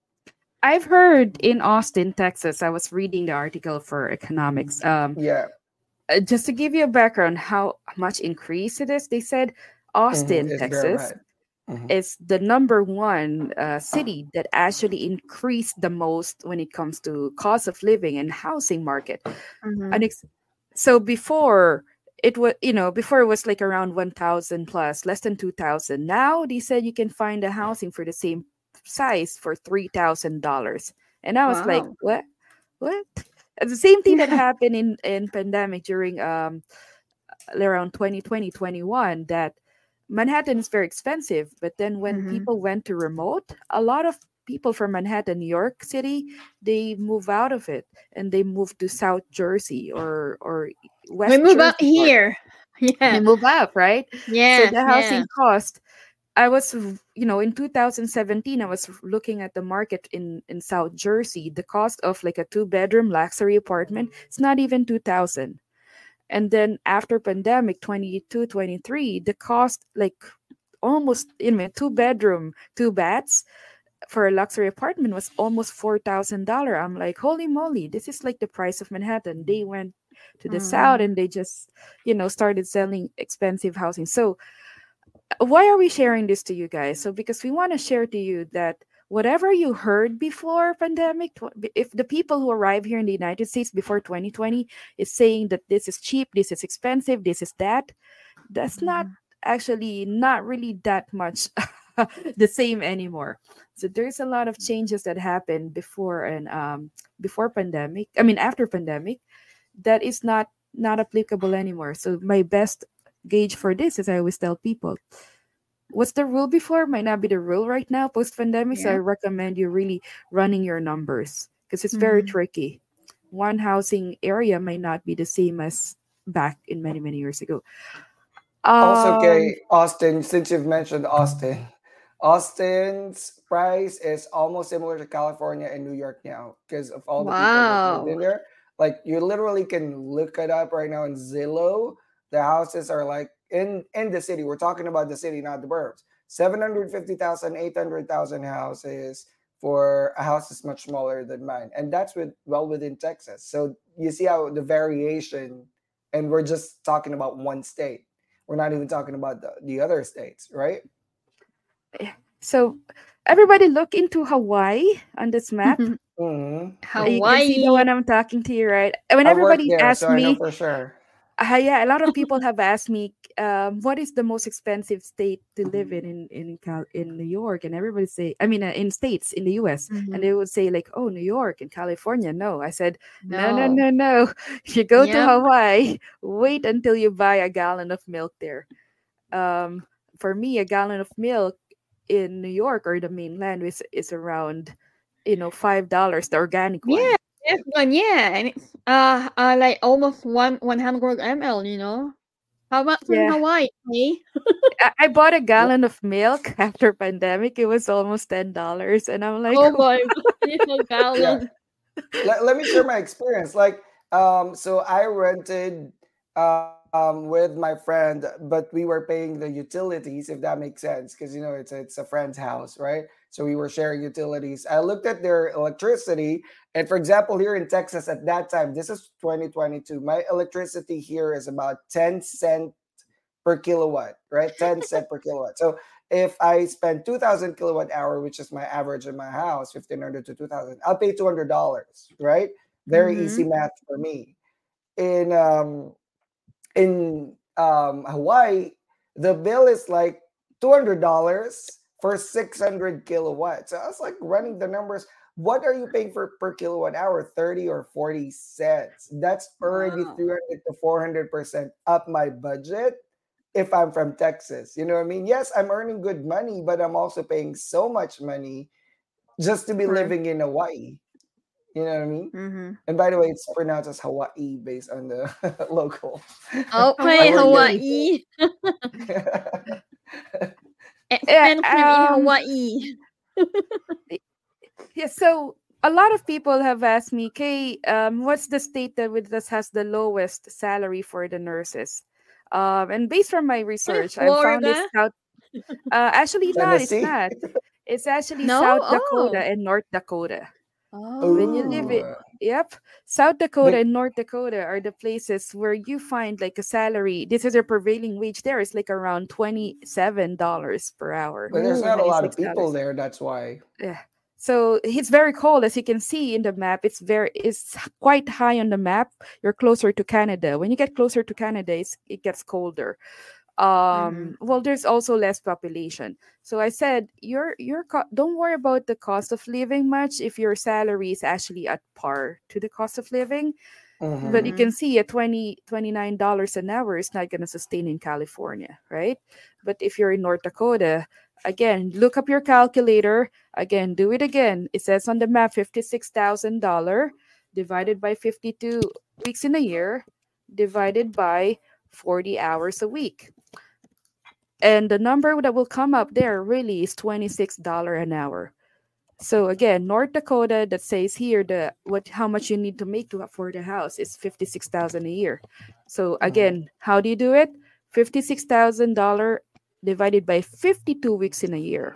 I've heard in Austin, Texas, I was reading the article for economics. Um, Yeah. uh, just to give you a background, how much increase it is, they said Hmm. Austin, It's very Texas, right. Hmm. is the number one uh, city that actually increased the most when it comes to cost of living and housing market. Mm-hmm. And ex- so before it was, you know, before it was like around one thousand plus, less than two thousand. Now they said you can find a housing for the same size for three thousand dollars. And I was like, Wow. what? What? And the same thing that happened in in pandemic during um around twenty twenty twenty one, that Manhattan is very expensive. But then when Mm-hmm. people went to remote, a lot of people from Manhattan, New York City, they move out of it and they move to South Jersey or or We West move out Jersey part. here. They Yeah. move out, right? So Yes. the Yeah. housing cost, I was, you know, in two thousand seventeen, I was looking at the market in in South Jersey. The cost of like a two bedroom luxury apartment, it's not even two thousand. And then after pandemic twenty two twenty three, the cost like almost, you know, two bedroom two baths for a luxury apartment was almost four thousand dollars. I'm like, holy moly, this is like the price of Manhattan. They went to the south Mm-hmm. and they just, you know, started selling expensive housing. So why are we sharing this to you guys? So because we want to share to you that whatever you heard before pandemic, tw- if the people who arrive here in the United States before twenty twenty is saying that this is cheap, this is expensive, this is that, that's not actually not really that much the same anymore. So there's a lot of changes that happened before and um before pandemic. I mean after pandemic, that is not not applicable anymore. So my best gauge for this is I always tell people what's the rule before might not be the rule right now post pandemic. So I Yeah. recommend you really running your numbers because it's very Mm-hmm. tricky. One housing area may not be the same as back in many many years ago. Also, Um, okay, Austin, since you've mentioned Austin, Austin's price is almost similar to California and New York now because of all the people that moved Wow. in there. Like you literally can look it up right now in Zillow. The houses are like in in the city. We're talking about the city, not the burbs. seven hundred fifty thousand, eight hundred thousand houses for a house is much smaller than mine. And that's with well within Texas. So you see how the variation, and we're just talking about one state. We're not even talking about the, the other states, right? so everybody look into Hawaii on this map. Hmm. Uh, You can see the one Hawaii. I'm talking to you, right? When I work everybody there, asks so I know me, for sure. uh, yeah, a lot of people have asked me, um, what is the most expensive state to live in in in, Cal- in New York? And everybody say, I mean, uh, in states in the U S, and Mm-hmm. they would say like, oh, New York and California. No, I said, no, no, No. no, no. You go to Yep. Hawaii, wait until you buy a gallon of milk there. Um, for me, a gallon of milk in New York or the mainland is is around, you know, five dollars, the organic Yeah. one. Yes, one. Yeah, and it's uh, uh like almost one one hundred ml. You know. How about in Yeah, Hawaii? Eh? I, I bought a L- gallon of milk after pandemic. It was almost ten dollars, and I'm like, Oh my god, it's a Yeah. gallon. let, let me share my experience. Like, um, so I rented um with my friend, but we were paying the utilities, if that makes sense, because you know it's it's a friend's house, right? So we were sharing utilities. I looked at their electricity, and for example, here in Texas at that time, this is twenty twenty-two. My electricity here is about ten cent per kilowatt, right? ten cent per kilowatt. So if I spend two thousand kilowatt hour, which is my average in my house, fifteen hundred to two thousand, I'll pay two hundred dollars, right? Very easy Mm-hmm. math for me. In um, in um, Hawaii, the bill is like two hundred dollars for six hundred kilowatts. So I was like running the numbers. What are you paying for per kilowatt hour? thirty or forty cents. That's already Wow. three hundred to four hundred percent up my budget if I'm from Texas. You know what I mean? Yes, I'm earning good money, but I'm also paying so much money just to be True. living in Hawaii. You know what I mean? Mm-hmm. And by the way, it's pronounced as Hawaii based on the local. Okay, Our good Hawaii. Hawaii. Yeah, Expensive in um, Hawaii. yeah, so a lot of people have asked me, Kay, um, what's the state that with us has the lowest salary for the nurses? Um, and based from my Eh, research, I found it's Florida? South. Uh, actually, not. It's Tennessee. not. It's actually No? South Dakota Oh. and North Dakota. When you live it, Ooh. yep, South Dakota The, and North Dakota are the places where you find like a salary. This is a prevailing wage there. It's like around twenty-seven dollars per hour, but there's Oh. not a lot of twenty-six people dollars. there. That's why. Yeah. So it's very cold, as you can see in the map. It's very, it's quite high on the map. You're closer to Canada. When you get closer to Canada, it's, it gets colder. Mm-hmm. Um, well, there's also less population. So I said, you're you're co- don't worry about the cost of living much if your salary is actually at par to the cost of living. But you Mm-hmm. Mm-hmm. can see a twenty twenty nine dollars an hour is not going to sustain in California, right? But if you're in North Dakota, again, look up your calculator. Again, do it again. It says on the map fifty-six thousand dollars divided by fifty-two weeks in a year, divided by forty hours a week. And the number that will come up there really is twenty-six dollars an hour. So again, North Dakota, that says here the what how much you need to make to afford a house is fifty-six thousand a year. So Mm-hmm. again, how do you do it? fifty-six thousand dollars divided by fifty-two weeks in a year.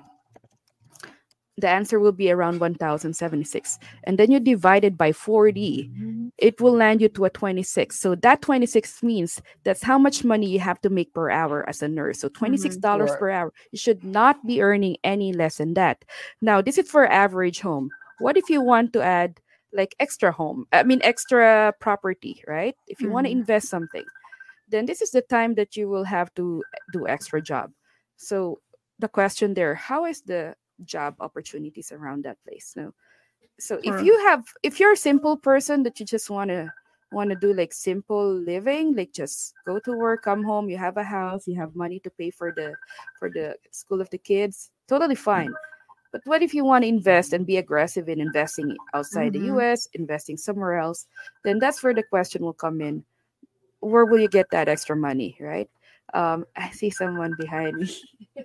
The answer will be around one thousand seventy-six. And then you divide it by forty, it will land you to a twenty-six. So that twenty-six means that's how much money you have to make per hour as a nurse. So twenty-six dollars Right. per hour. You should not be earning any less than that. Now, this is for average home. What if you want to add like extra home? I mean, extra property, right? If you want to Mm-hmm. invest something, then this is the time that you will have to do extra job. So the question there, how is the job opportunities around that place? No. So if True. you have if you're a simple person that you just want to want to do like simple living, like just go to work, come home, you have a house, you have money to pay for the for the school of the kids, totally fine. But what if you want to invest and be aggressive in investing outside the Mm-hmm. U S, investing somewhere else? Then that's where the question will come in. Where will you get that extra money, right? Um, I see someone behind me,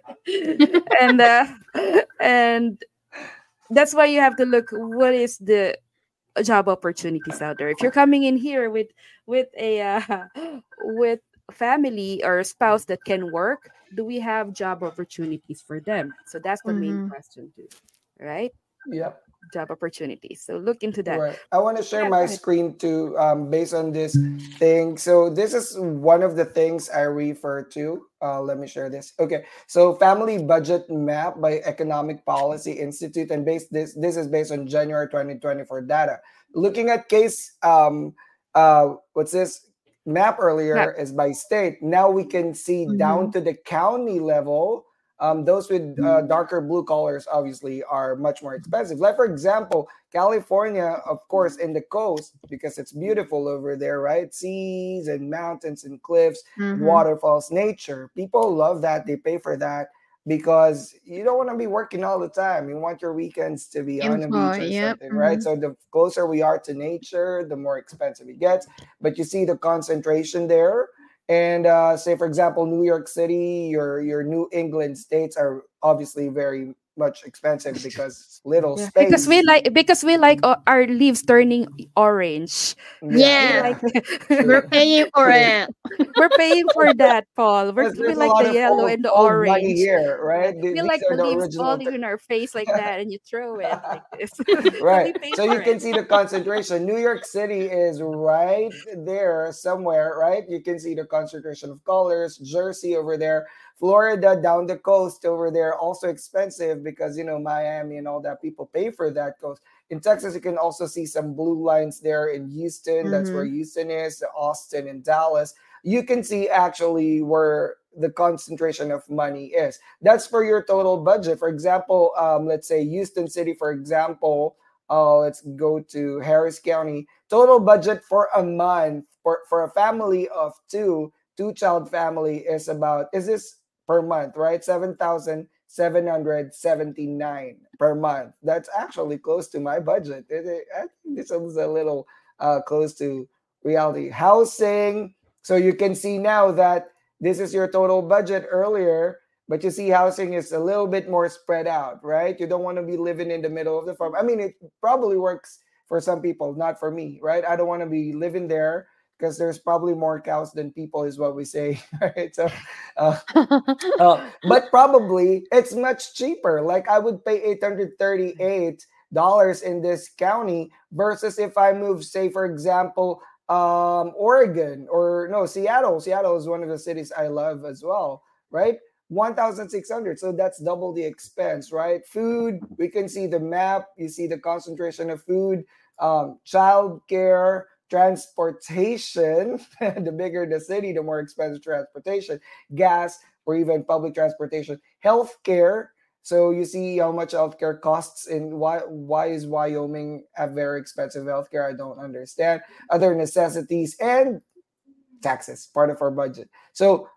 and uh, and that's why you have to look what is the job opportunities out there. If you're coming in here with with a uh, with family or a spouse that can work, do we have job opportunities for them? So that's the main Mm-hmm. question too, right? Yep. Job opportunities. So look into that. Right. I want to share Yeah, go my ahead. screen too, um, based on this thing. So this is one of the things I refer to. Uh, let me share this. Okay. So family budget map by Economic Policy Institute, and based this this is based on January twenty twenty-four data. Looking at case um uh what's this map Yeah. earlier is by state. Now we can see Mm-hmm. down to the county level. Um, those with uh, darker blue colors obviously are much more expensive. Like for example, California, of course, in the coast because it's beautiful over there, right? Seas and mountains and cliffs and Mm-hmm. waterfalls, nature. People love that. They pay for that because you don't want to be working all the time. You want your weekends to be on a beach Enjoy. or Yep. something, right? Mm-hmm. So the closer we are to nature, the more expensive it gets. But you see the concentration there. And uh, say, for example, New York City, your your New England states are obviously very much expensive because little Yeah. Because we space. like because we like uh, our leaves turning orange. Yeah, We Yeah. like yeah, We're true, paying for true. it. we're paying for that, Paul. We're, Because we there's a like lot the of yellow old and the old money orange. here, Yeah. right? Th- We These like are the the leaves original. falling in our face like that, and you throw it like this. So Right. we pay So for you can it. see the concentration. New York City is right there somewhere, right? You can see the concentration of colors. Jersey over there. Florida down the coast over there also expensive because you know Miami and all that people pay for that coast. In Texas, you can also see some blue lines there in Houston. That's where Mm-hmm. Houston is, Austin and Dallas. You can see actually where the concentration of money is. That's for your total budget. For example, um, let's say Houston City, for example, uh, let's go to Harris County. Total budget for a month for, for a family of two, two child family is about, is this per month, right? seven thousand seven hundred seventy-nine per month. That's actually close to my budget. It, it- I think this is a little uh, close to reality. Housing. So you can see now that this is your total budget earlier, but you see housing is a little bit more spread out, right? You don't want to be living in the middle of the farm. I mean, it probably works for some people, not for me, right? I don't want to be living there because there's probably more cows than people, is what we say, right? So, uh, uh, but probably it's much cheaper. Like I would pay eight hundred thirty-eight dollars in this county versus if I move, say, for example, um, Oregon or no, Seattle. Seattle is one of the cities I love as well, right? one thousand six hundred. So that's double the expense, right? Food, we can see the map. You see the concentration of food, um, childcare, transportation. The bigger the city, the more expensive transportation, gas, or even public transportation, healthcare. So you see how much healthcare costs, and why why is Wyoming a very expensive healthcare? I don't understand. Other necessities and taxes, part of our budget. So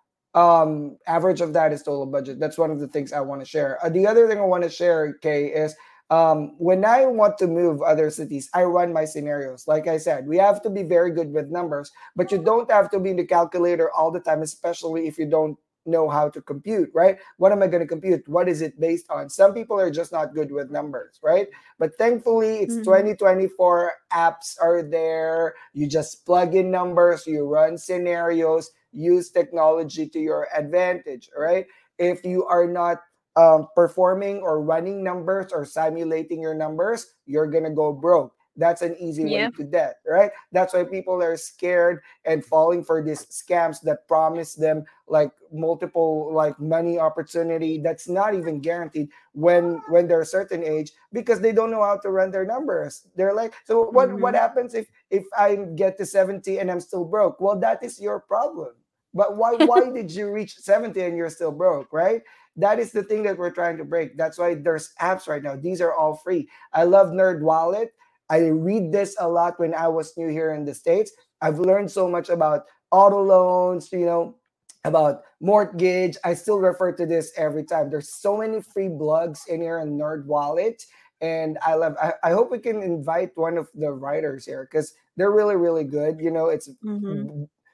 um average of that is total budget. That's one of the things I want to share. Uh, the other thing I want to share, Kay, is um when I want to move other cities, I run my scenarios. Like I said, we have to be very good with numbers, but you don't have to be in the calculator all the time, especially if you don't know how to compute, right? What am I going to compute? What is it based on? Some people are just not good with numbers, right? But thankfully, it's Mhm. twenty twenty-four. Apps are there. You just plug in numbers, you run scenarios, use technology to your advantage, right? If you are not um, performing or running numbers or simulating your numbers, you're going to go broke. That's an easy way Yeah. to debt, right? That's why people are scared and falling for these scams that promise them like multiple like money opportunity that's not even guaranteed when when they're a certain age because they don't know how to run their numbers. They're like, so what what Mm-hmm. happens if if I get to seventy and I'm still broke? Well, that is your problem. But why why did you reach seventy and you're still broke, right? That is the thing that we're trying to break. That's why there's apps right now. These are all free. I love Nerd Wallet. I read this a lot when I was new here in the States. I've learned so much about auto loans, you know, about mortgage. I still refer to this every time. There's so many free blogs in here on Nerd Wallet. And I love I, I hope we can invite one of the writers here because they're really, really good. You know, it's Mhm.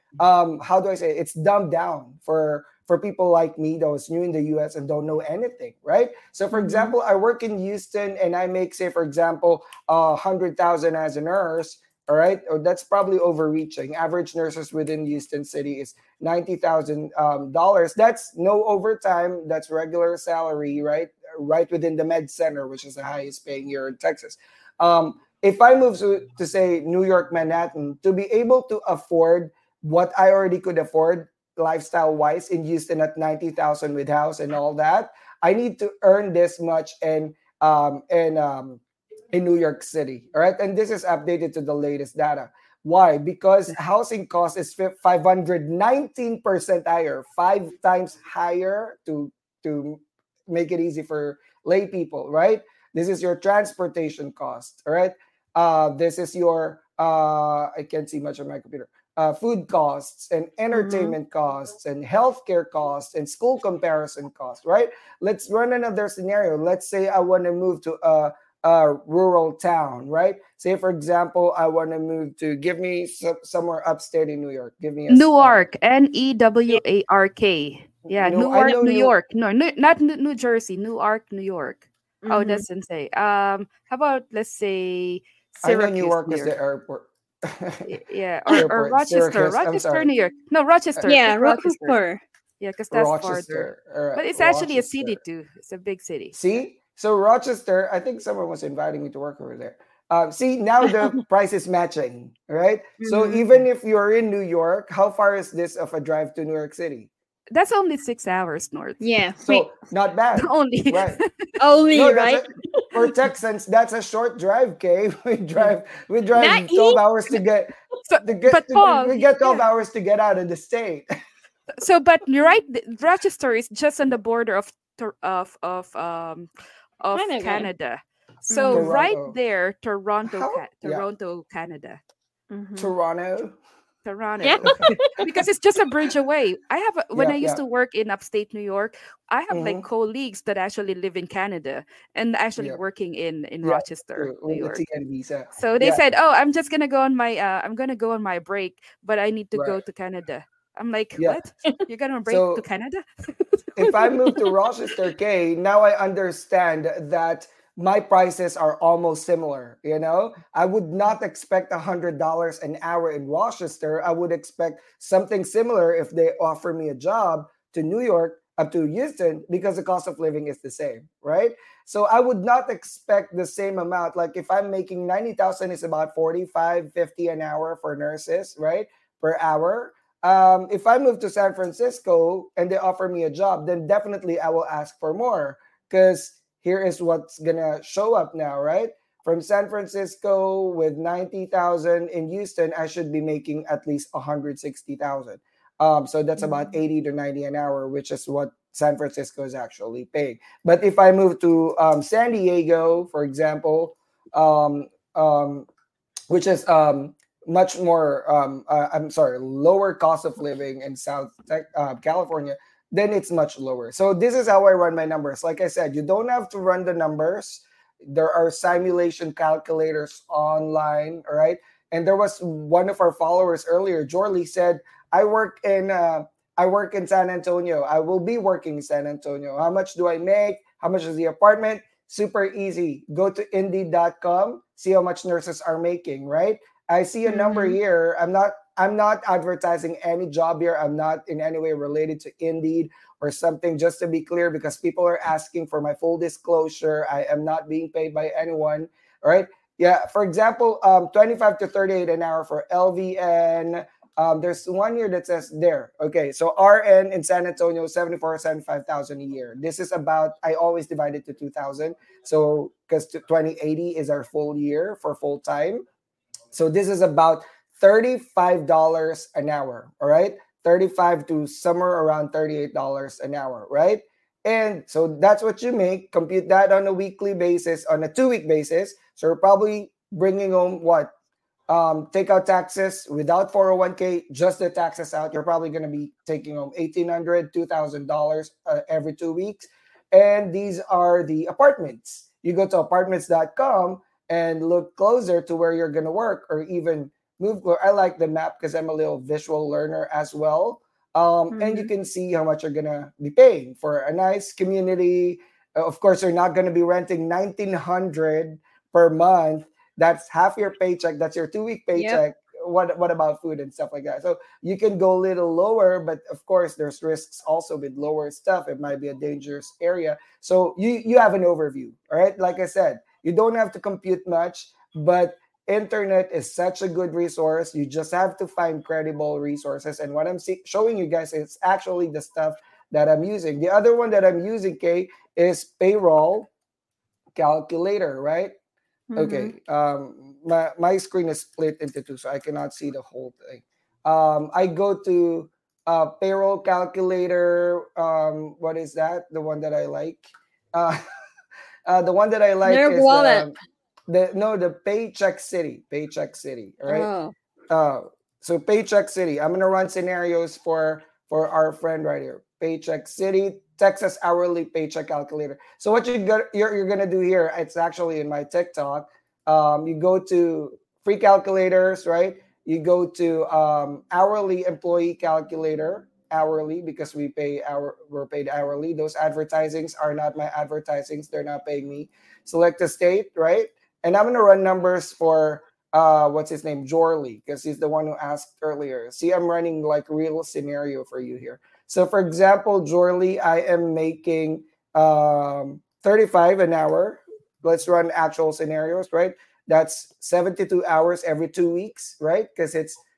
um how do I say it? It's dumbed down for for people like me that was new in the U S and don't know anything, right? So for Mhm. example, I work in Houston and I make, say for example, uh hundred thousand as a nurse. All right, or that's probably overreaching. Average nurses within Houston City is ninety thousand um, dollars. That's no overtime. That's regular salary, right? Right within the med center, which is the highest paying here in Texas. Um, if I move to, to say New York, Manhattan, to be able to afford what I already could afford lifestyle wise in Houston at ninety thousand with house and all that, I need to earn this much and um and um in New York City. All right. And this is updated to the latest data. Why? Because housing cost is five hundred nineteen percent higher, five times higher to to make it easy for lay people, right? This is your transportation cost, all right? Uh, this is your, uh, I can't see much on my computer, uh, food costs and Mhm. entertainment costs and healthcare costs and school comparison costs, right? Let's run another scenario. Let's say I want to move to a, a rural town, right? Say, for example, I want to move to, give me some, somewhere upstate in New York. Give me a, s- uh, Newark, N E Yeah. W A R K. Yeah, no, I Newark, know New New, York. No, New, not New, New Jersey, Newark, New York. Oh, Mhm. doesn't say. Um, how about let's say I know Syracuse, Newark New is York. the airport. Y- Yeah, or or Airport, Rochester, Syracuse. I'm Rochester, sorry. New York. No, Uh, Rochester. Yeah, Pick Rochester. Rochester. Yeah, because that's farther. Rochester. All right, But it's actually a city Rochester. too. It's a big city. See? So Rochester, I think someone was inviting me to work over there. Uh, see, now the price is matching, right? So Mhm. even if you're in New York, how far is this of a drive to New York City? That's only six hours north. Yeah, sweet. So not bad, Only. right? Only, No, that's right? a for Texans. That's a short drive. Okay, we Yeah. drive we Not drive twelve eat. hours to get So, to but get to, Paul, we get twelve yeah. hours to get out of the state. So, but you're right. th- Rochester is just on the border of Tor- of of um of Canada. Canada. So Mm-hmm. right Toronto. there, Toronto, How? Ca- Yeah, Toronto, Canada, Mm-hmm. Toronto. Yeah. Toronto, because it's just a bridge away. I have a, when Yeah, I used yeah. to work in upstate New York, I have like Mm-hmm. colleagues that actually live in Canada and actually Yeah, working in in yeah. Rochester, True. New With the York. T N visa. So they Yeah, said, "Oh, I'm just gonna go on my uh, I'm gonna go on my break, but I need to right. go to Canada." I'm like, Yeah. "What? You're gonna break to So Canada?" if I move to Rochester, K, now I understand that my prices are almost similar. You know, I would not expect a hundred dollars an hour in Rochester. I would expect something similar if they offer me a job to New York, up to Houston, because the cost of living is the same, right? So I would not expect the same amount. Like if I'm making ninety thousand, it's about forty-five, fifty an hour for nurses, right? Per hour. Um, if I move to San Francisco and they offer me a job, then definitely I will ask for more because here is what's gonna show up now, right? From San Francisco with ninety thousand in Houston, I should be making at least one hundred sixty thousand. Um, so that's about Mm-hmm. eighty to ninety an hour, which is what San Francisco is actually paying. But if I move to um, San Diego, for example, um, um, which is um, much more um, uh, I'm sorry, lower cost of living in South Tech, uh, California, then it's much lower. So this is how I run my numbers. Like I said, you don't have to run the numbers. There are simulation calculators online, all right? And there was one of our followers earlier, Jorley, said, "I work in uh, I work in San Antonio. I will be working in San Antonio. How much do I make? How much is the apartment?" Super easy. Go to indeed dot com, see how much nurses are making, right? I see a number Mm-hmm. here. I'm not I'm not advertising any job here. I'm not in any way related to Indeed or something, just to be clear, because people are asking for my full disclosure. I am not being paid by anyone. All right. Yeah. For example, um, twenty-five to thirty-eight an hour for L V N. Um, there's one here that says there. Okay, so R N in San Antonio, seventy-four, seventy-five thousand a year. This is about, I always divide it to two thousand. So, because twenty eighty is our full year for full time. So this is about thirty-five dollars an hour, all right? thirty-five to somewhere around thirty-eight dollars an hour, right? And so that's what you make. Compute that on a weekly basis, on a two week basis. So you're probably bringing home what? Um, take out taxes without four oh one k, just the taxes out. You're probably going to be taking home eighteen hundred dollars, two thousand dollars uh, every two weeks. And these are the apartments. You go to apartments dot com and look closer to where you're going to work or even move. I like the map because I'm a little visual learner as well. Um, and you Mm-hmm. can see how much you're going to be paying for a nice community. Uh, Of course, you're not going to be renting nineteen hundred per month. That's half your paycheck. That's your two week Yep. paycheck. What what about food and stuff like that? So you can go a little lower, but of course there's risks also with lower stuff. It might be a dangerous area. So you you have an overview. All right. Like I said, you don't have to compute much, but internet is such a good resource. You just have to find credible resources. And what I'm see- showing you guys is actually the stuff that I'm using. The other one that I'm using, Kay, is payroll calculator, right? Mm-hmm. Okay. Um, my my screen is split into two, so I cannot see the whole thing. Um, I go to uh, payroll calculator. Um, what is that? The one that I like. Uh, uh, the one that I like Nerve is wallet. the the no the Paycheck City. Paycheck City. All right. Oh. Uh, so Paycheck City. I'm gonna run scenarios for for our friend right here. Paycheck City, Texas hourly paycheck calculator. So what you got, you're, you're gonna do here? It's actually in my TikTok. Um, you go to free calculators, right? You go to um, hourly employee calculator, hourly because we pay our we're paid hourly. Those advertisings are not my advertisings; they're not paying me. Select a state, right? And I'm gonna run numbers for uh what's his name, Jorley, because he's the one who asked earlier. See, I'm running like real scenario for you here. So for example, Jorley, I am making um thirty-five an hour. Let's run actual scenarios, right? That's seventy-two hours every two weeks, right? Because it's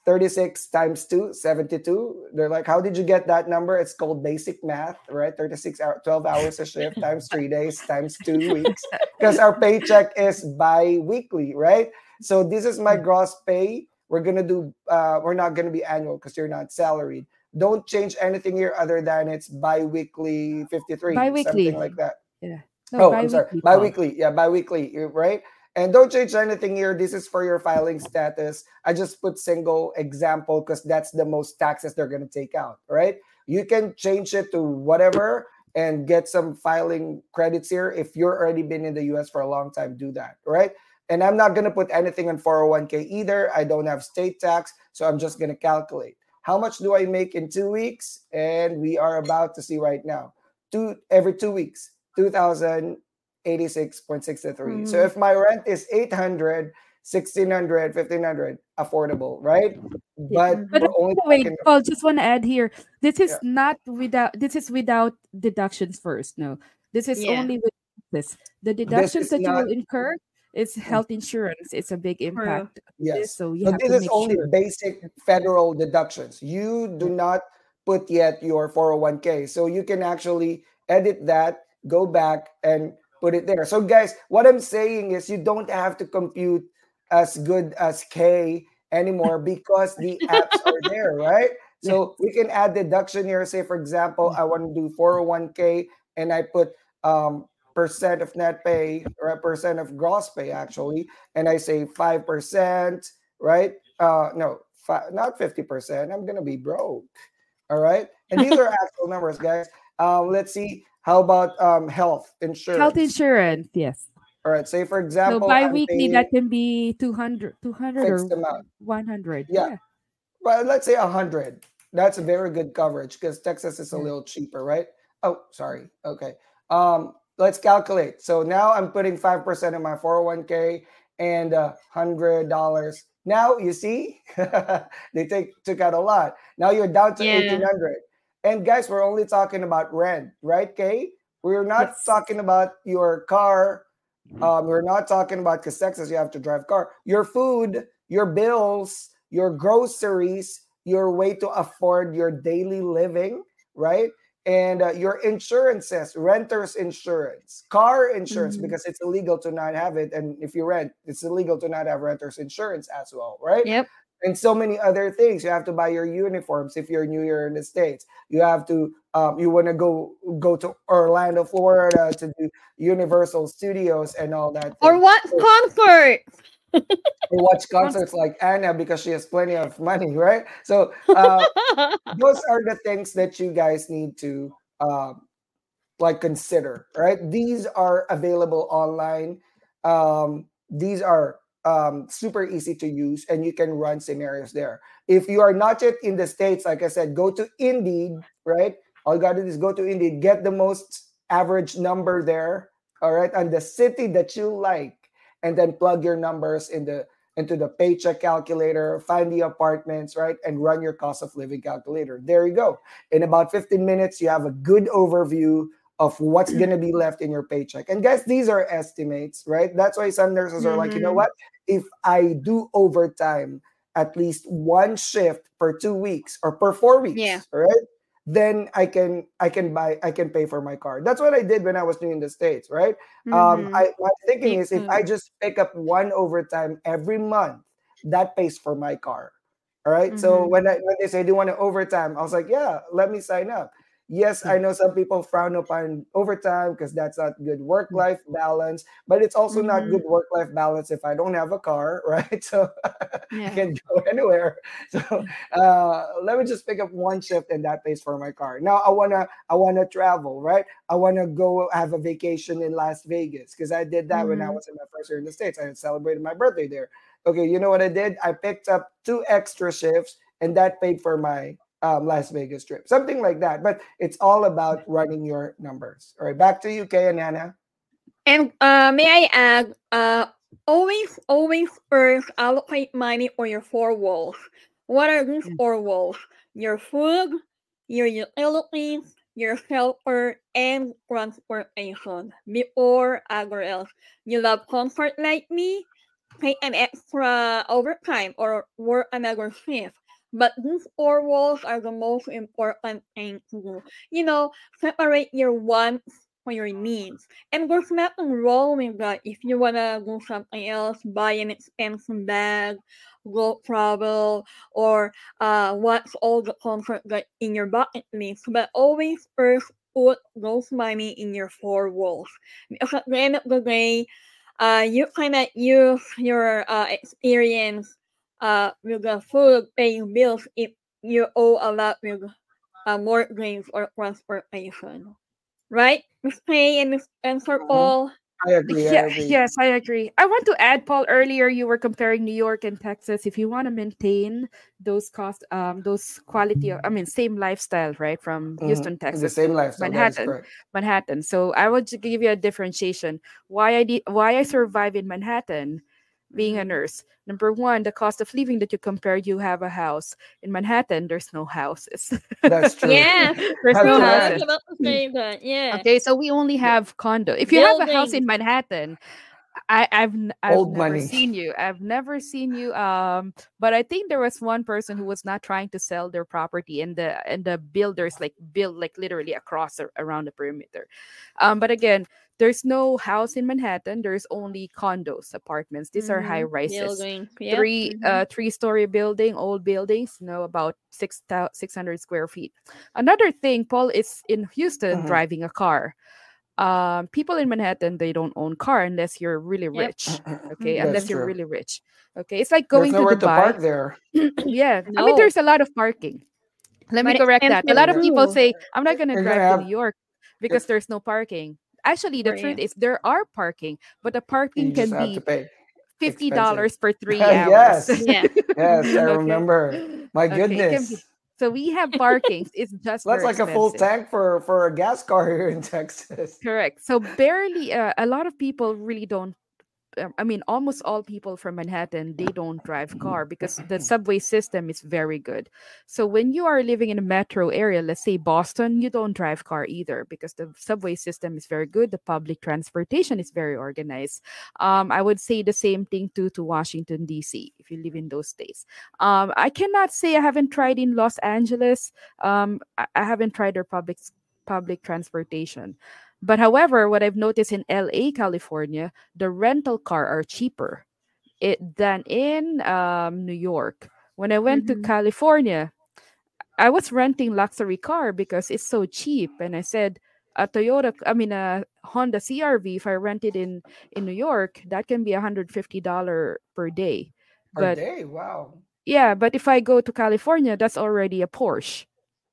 thirty-six times two, seventy-two. They're like, how did you get that number? It's called basic math, right? thirty-six hour, twelve hours a shift times three days times two weeks. Because our paycheck is bi-weekly, right? So this is my gross pay. We're gonna do uh we're not gonna be annual because you're not salaried. Don't change anything here other than it's bi-weekly fifty-three, something Bi-weekly. like that. Yeah. No, Oh, I'm sorry. bi-weekly, Paul. Bi-weekly. Yeah, bi-weekly, you're right? And don't change anything here. This is for your filing status. I just put single example because that's the most taxes they're going to take out, right? You can change it to whatever and get some filing credits here. If you're already been in the U S for a long time, do that, right? And I'm not going to put anything on four oh one k either. I don't have state tax, so I'm just going to calculate. How much do I make in two weeks? And we are about to see right now. Two every two weeks. two thousand eighty-six point six three. Mm-hmm. So if my rent is eight hundred, sixteen hundred, fifteen hundred, affordable, right? Yeah. But, but we're only wait, talking Paul, just want to add here. This is yeah. not without this is without deductions first. No. This is Yeah. only with this. The This deductions is that you not will incur is health insurance. It's a big True. impact. of this, yes. so you So have this to is make only sure. basic federal deductions. You do Yeah. not put yet your four oh one k. So you can actually edit that, go back and put it there. So guys, what I'm saying is you don't have to compute as good as K anymore because the apps are there, right? Yeah. So we can add deduction here. Say for example, Yeah. I want to do four oh one k and I put um percent of net pay or a percent of gross pay actually, and I say five percent, right? Uh no, fi- not fifty percent. I'm gonna be broke. All right. And these are actual numbers, guys. Um, let's see. How about um health Health insurance? insurance, yes. All right. Say for So example, I'm bi-weekly, paying that can be two hundred, two hundred fixed or amount. one hundred. Yeah. Yeah. Well, let's say a hundred. That's a very good coverage because Texas is a Yeah. little cheaper, right? Oh, sorry. Okay. Um, let's calculate. So now I'm putting five percent in my four oh one k and a hundred dollars. Now you see, they take took out a lot. Now you're down to Yeah. eighteen hundred. And guys, we're only talking about rent, right, Kay? We're not Yes. talking about your car. Um, we're not talking about because Texas you have to drive car. Your food, your bills, your groceries, your way to afford your daily living, right? And uh, your insurances, renter's insurance, car insurance, Mhm. because it's illegal to not have it. And if you rent, it's illegal to not have renter's insurance as well, right? Yep. And so many other things. You have to buy your uniforms if you're new here in the States. You have to, um, you want to go go to Orlando, Florida to do Universal Studios and all that Or thing. what So concert? we watch concerts like Anna because she has plenty of money, right? So uh, those are the things that you guys need to um, like consider, right? These are available online. Um, these are um, super easy to use, and you can run scenarios there. If you are not yet in the States, like I said, go to Indeed, right? All you got to do is go to Indeed, get the most average number there, all right, and the city that you like, and then plug your numbers in the into the paycheck calculator, find the apartments, right, and run your cost of living calculator. There you go. In about fifteen minutes, you have a good overview of what's going to be left in your paycheck. And guys, these are estimates, right? That's why some nurses are like, you know Mhm. what? If I do overtime at least one shift per two weeks or per four Yeah. weeks, all right? Then I can I can buy I can pay for my car. That's what I did when I was new in the States, right? Um, Mhm. I my thinking Me is if too. I just pick up one overtime every month, that pays for my car. All right. So Mhm. when I when they say, do you want an overtime? I was like, yeah, let me sign up. Yes, I Yeah. know some people frown upon overtime because that's not good Yeah. work-life balance, but it's also not Mhm. good work-life balance if I don't have a car, right? So I Yeah. can't go anywhere. So uh, let me just pick up one shift and that pays for my car. Now I wanna I wanna travel, right? I wanna go have a vacation in Las Vegas because I did that when I Mhm. was in my first year in the States. I celebrated my birthday there. Okay, you know what I did? I picked up two extra shifts and that paid for my um, Las Vegas trip, something like that. But it's all about running your numbers. All right, back to you, Kay and Anna. And uh, may I add, uh, always, always first allocate money for your four walls. What are these Yeah. four walls? Your food, your utilities, your shelter, and transportation. Before everywhere else. You love comfort like me? take an extra overtime or work another shift. But these four walls are the most important thing to do. You know, separate your wants from your needs. And there's nothing wrong with that. If you wanna do something else, buy an expensive bag, go travel, or uh, watch all the concerts that in your bucket list. But always first put those money in your four walls. Because at the end of the day, uh, you cannot use your uh, experience uh, with the food paying bills if you owe a lot with uh, mortgage or transportation. Right, Miss Pay and Miss Answer Mhm. Paul? I agree. I Yeah, agree. yes, I agree. I want to add, Paul, earlier you were comparing New York and Texas. If you want to maintain those cost, um, those quality of, I mean, same lifestyle, right? From Hmm. Houston, The Texas same to lifestyle. That is Manhattan, correct. Manhattan. So I would ju- give you a differentiation. Why I did, why I survive in Manhattan, being a Mm-hmm. nurse. Number one, the cost of living that you compare, you have a house. In Manhattan, there's no houses. That's true. Yeah, There's That's no true. I was right. houses. about to say that. Yeah, Okay, so we only The have condo. If you have a house buildings. in Manhattan, I, I've n- I've old never money. seen you. I've never seen you. Um, but I think there was one person who was not trying to sell their property, and the and the builders like build like literally across or around the perimeter. Um, but again, there's no house in Manhattan. There's only condos, apartments. These are high Mm-hmm. rises, Buildings. Yep. three Mm-hmm. uh three story building, old buildings. You know, about six thousand six hundred square feet. Another thing, Paul, is in Houston Hmm. driving a car. Um people in Manhattan, they don't own car unless you're really Yep. rich. Okay, Mm-hmm. That's unless you're true. really rich. Okay, it's like There's going to nowhere to Dubai. park there. Yeah, I mean, No, there's a lot of parking. Let me but correct that. A expensive lot of You're people too. say I'm not going to you're gonna drive to have New York because you're, there's no parking. Actually, the truth Right. is there are parking, but the parking you just can have to be pay. fifty Expensive. dollars per three hours. Yes. Yeah. Yes, I Mm-hmm. Okay, remember. My okay, it can be. goodness. So we have parkings, it's just That's very like a full expensive. tank for for a gas car here in Texas. Correct. So barely, uh, a lot of people really don't. um, I mean, almost all people from Manhattan, they don't drive car because the subway system is very good. So when you are living in a metro area, let's say Boston, you don't drive car either because the subway system is very good. The public transportation is very organized. Um, I would say the same thing too to Washington D C if you live in those states. Um, I cannot say I haven't tried in Los Angeles. Um, I, I haven't tried their public public transportation. But however, what I've noticed in L A, California, the rental car are cheaper it, than in um, New York. When I went to Mm-hmm. California, I was renting luxury car because it's so cheap, and I said a Toyota, I mean a Honda C R V. If I rent it in in New York, that can be one hundred fifty dollar per day. Per But day. Wow. yeah, but if I go to California, that's already a Porsche.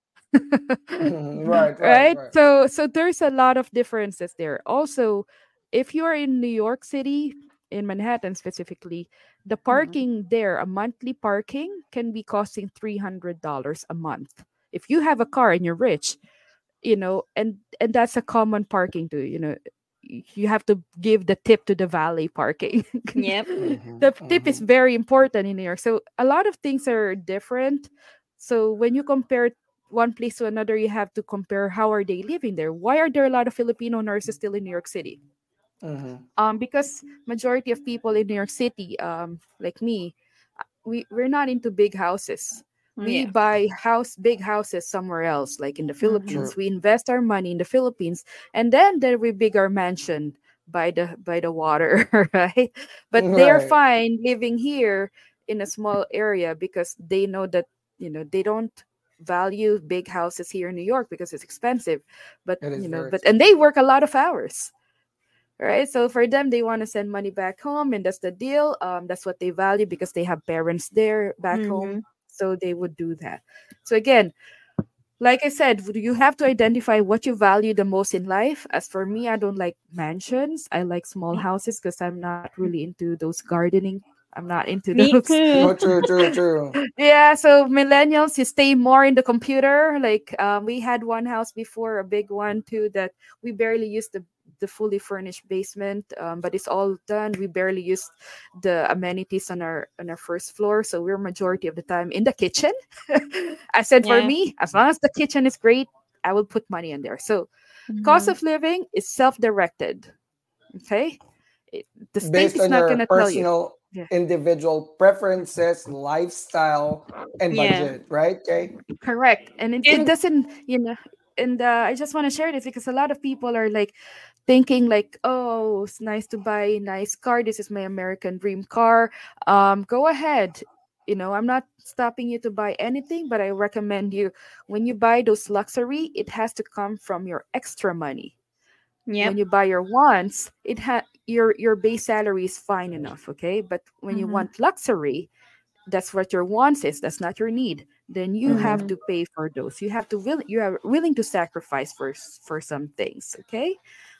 Right, right, Right, right. so so there's a lot of differences there also. If you're in New York City, in Manhattan specifically, the Mm-hmm. parking there, a monthly parking can be costing three hundred dollars a month if you have a car and you're rich, you know. And and that's a common parking too, you know. Y- you have to give the tip to the valet parking. Yep. Hmm. The tip is Hmm. very important in New York. So a lot of things are different. So when you compare one place to another, you have to compare how are they living there. Why are there a lot of Filipino nurses still in New York City? Hmm. Um, because majority of people in New York City, um, like me, uh, we we're not into big houses. We Yeah. buy house big houses somewhere else, like in the Mm-hmm. Philippines. True. We invest our money in the Philippines, and then then we big our mansion by the by the water, right? But they're Right. fine living here in a small area because they know that, you know, they don't value big houses here in New York because it's expensive. But It is you know, very but and they expensive. work a lot of hours, right? So for them, they want to send money back home, and that's the deal. Um, that's what they value because they have parents there back Mm-hmm. home, so they would do that. So again, like I said, you have to identify what you value the most in life. As for me, I don't like mansions. I like small houses because I'm not really into those gardening. I'm not into Me those. too. Oh, true, true, true. Yeah, so millennials, you stay more in the computer. Like um, we had one house before, a big one too, that we barely used the the fully furnished basement, um, but it's all done. We barely used the amenities on our on our first floor, so we're majority of the time in the kitchen. I said for Yeah. me, as long as the kitchen is great, I will put money in there. So cost Mm-hmm. of living is self-directed. Okay, it, the state Based is on not your gonna tell you. personal Yeah. individual preferences, lifestyle, and Yeah. budget, right? Okay. Correct. And it, it And doesn't, you know, and uh, I just want to share this because a lot of people are like thinking like, oh, it's nice to buy a nice car. This is my American dream car. Um, go ahead. You know, I'm not stopping you to buy anything, but I recommend you when you buy those luxury, it has to come from your extra money. yep. When you buy your wants, it ha your your base salary is fine enough, okay? But when you Mm-hmm. want luxury, that's what your wants is, that's not your need, then you have Mm-hmm. Mm-hmm. to pay for those. You have to will you are willing to sacrifice for s- for some things, okay?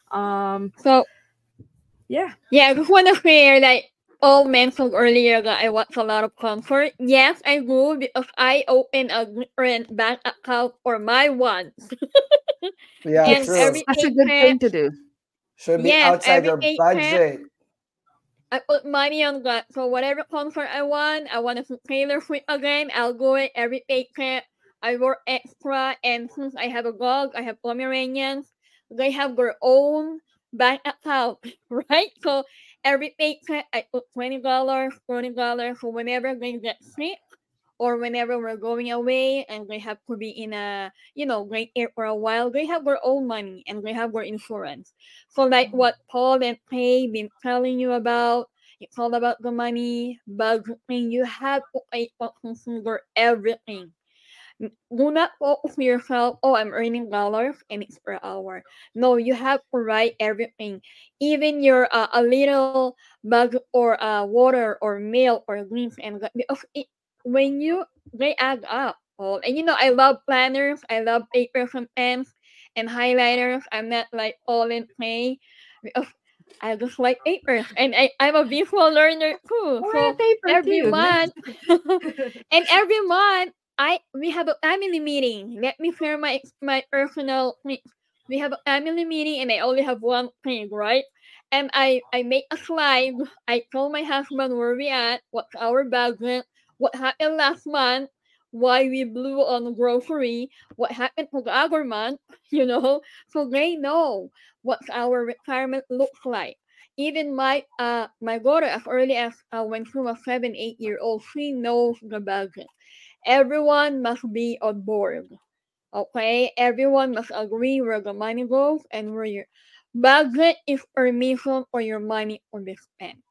um So yeah. yeah, I just want to share like all mentioned earlier that I watch a lot of concert. Yes, I do because I open a different bank account for my wants. Yeah, And true. Yes, every that's a good paycheck, thing to do. Should be yes, outside every your paycheck budget. I put money on that. So whatever concert I want, I want to see Taylor Swift again, I'll go it every paycheck. I work extra, and since I have a dog, I have Pomeranians. They have their own bank account, right? So every paycheck, I put twenty dollars, thirty dollars. So whenever they get sick, or whenever we're going away and they have to be in a you know great air for a while, they have their own money and they have their insurance. So like what Paul and Kay been telling you about, it's all about the money budgeting. You have to pay to consider everything. N- do not focus to yourself, oh, I'm earning dollars and it's per hour. No, you have to write everything, even your uh, a little budget or uh, water or meal or drinks and that- because it, when you they add up. Oh, and you know I love planners, I love papers and pens and highlighters. I'm not like all in play because I just like papers and I, I'm a visual learner too. Oh, I So have paper every too. month Nice. and every month I we have a family meeting. Let me share my my personal things. We have a family meeting and I only have one thing, right? And I I make a slide. I told my husband where we at, what's our budget, what happened last month, why we blew on grocery, what happened to the other month, you know, so they know what our retirement looks like. Even my uh my daughter, as early as uh, when she was seven, eight year old, she knows the budget. Everyone must be on board. Okay, everyone must agree where the money goes and where your budget is permission for your money to be spent.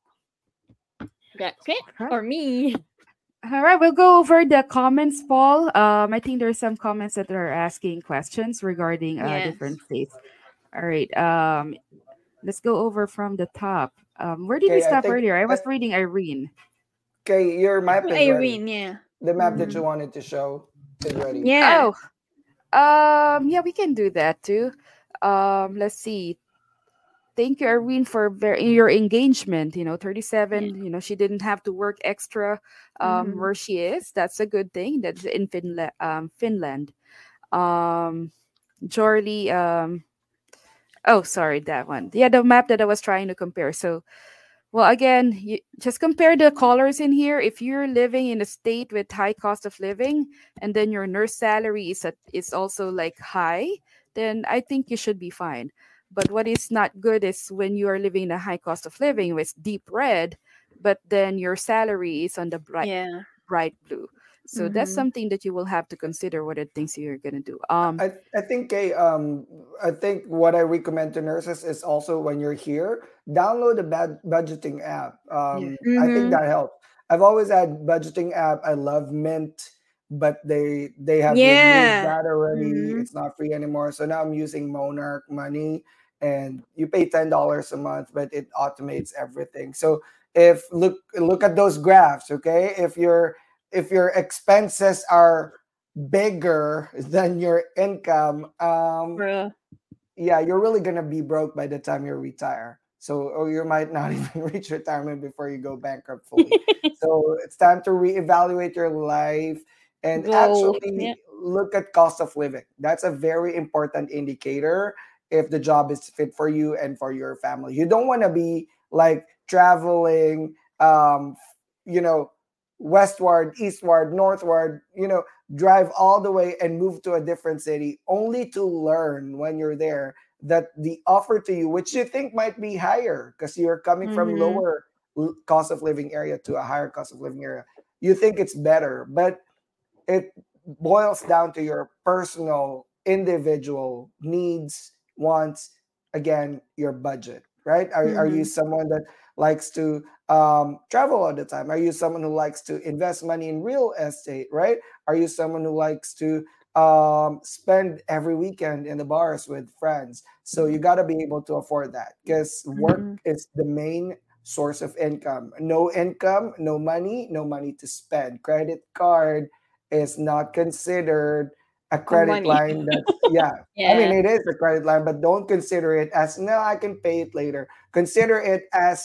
That's it Huh? for me. All right, we'll go over the comments, Paul. Um, I think there's some comments that are asking questions regarding uh Yes. different states. All right, um, let's go over from the top. Um, where did we Okay, I stop think earlier? I I, was reading Irene. okay, your map is ready. Irene, yeah. The map that Mm-hmm. you wanted to show is ready. Yeah. Oh, um, yeah, we can do that too. Um, let's see. Thank you, Irene, for ver- your engagement. You know, Yeah. thirty-seven. You know, she didn't have to work extra. Um, Mm-hmm. where she is, that's a good thing. That's in Finland. Um, Finland. Um, Jorly. Um, oh, sorry, that one. Yeah, the map that I was trying to compare. So, well, again, you just compare the colors in here. If you're living in a state with high cost of living, and then your nurse salary is at, is also like high, then I think you should be fine. But what is not good is when you are living in a high cost of living with deep red, but then your salary is on the bright Yeah. bright blue. So that's Mm-hmm. something that you will have to consider what are things you're gonna do. Um, I I think a um I think what I recommend to nurses is also when you're here, download a bad budgeting app. yeah. Um, I think Mm-hmm. that helps. I've always had budgeting app. I love Mint, but they they have removed Yeah. that already. Mm-hmm. It's not free anymore. So now I'm using Monarch Money, and you pay ten dollars a month, but it automates everything. So if look look at those graphs, okay? If your if your expenses are bigger than your income, um, Bruh. yeah, you're really gonna be broke by the time you retire. So, or you might not even reach retirement before you go bankrupt fully. So it's time to reevaluate your life and Go. Yeah. actually look at cost of living. That's a very important indicator if the job is fit for you and for your family. You don't want to be like traveling, um, you know, westward, eastward, northward, you know, drive all the way and move to a different city only to learn when you're there that the offer to you, which you think might be higher because you're coming from Mm-hmm. lower l- cost of living area to a higher cost of living area, you think it's better, but it boils down to your personal individual needs, wants, again, your budget, right? Are, are you Mm-hmm. someone that likes to um, travel all the time? Are you someone who likes to invest money in real estate, right? Are you someone who likes to um, spend every weekend in the bars with friends? So you got to be able to afford that, because work Mm-hmm. is the main source of income. No income, no money, no money to spend. Credit card is not considered a The credit money. line. That's, yeah. I mean, Yeah. it is a credit line, but don't consider it as, no, I can pay it later. Consider it as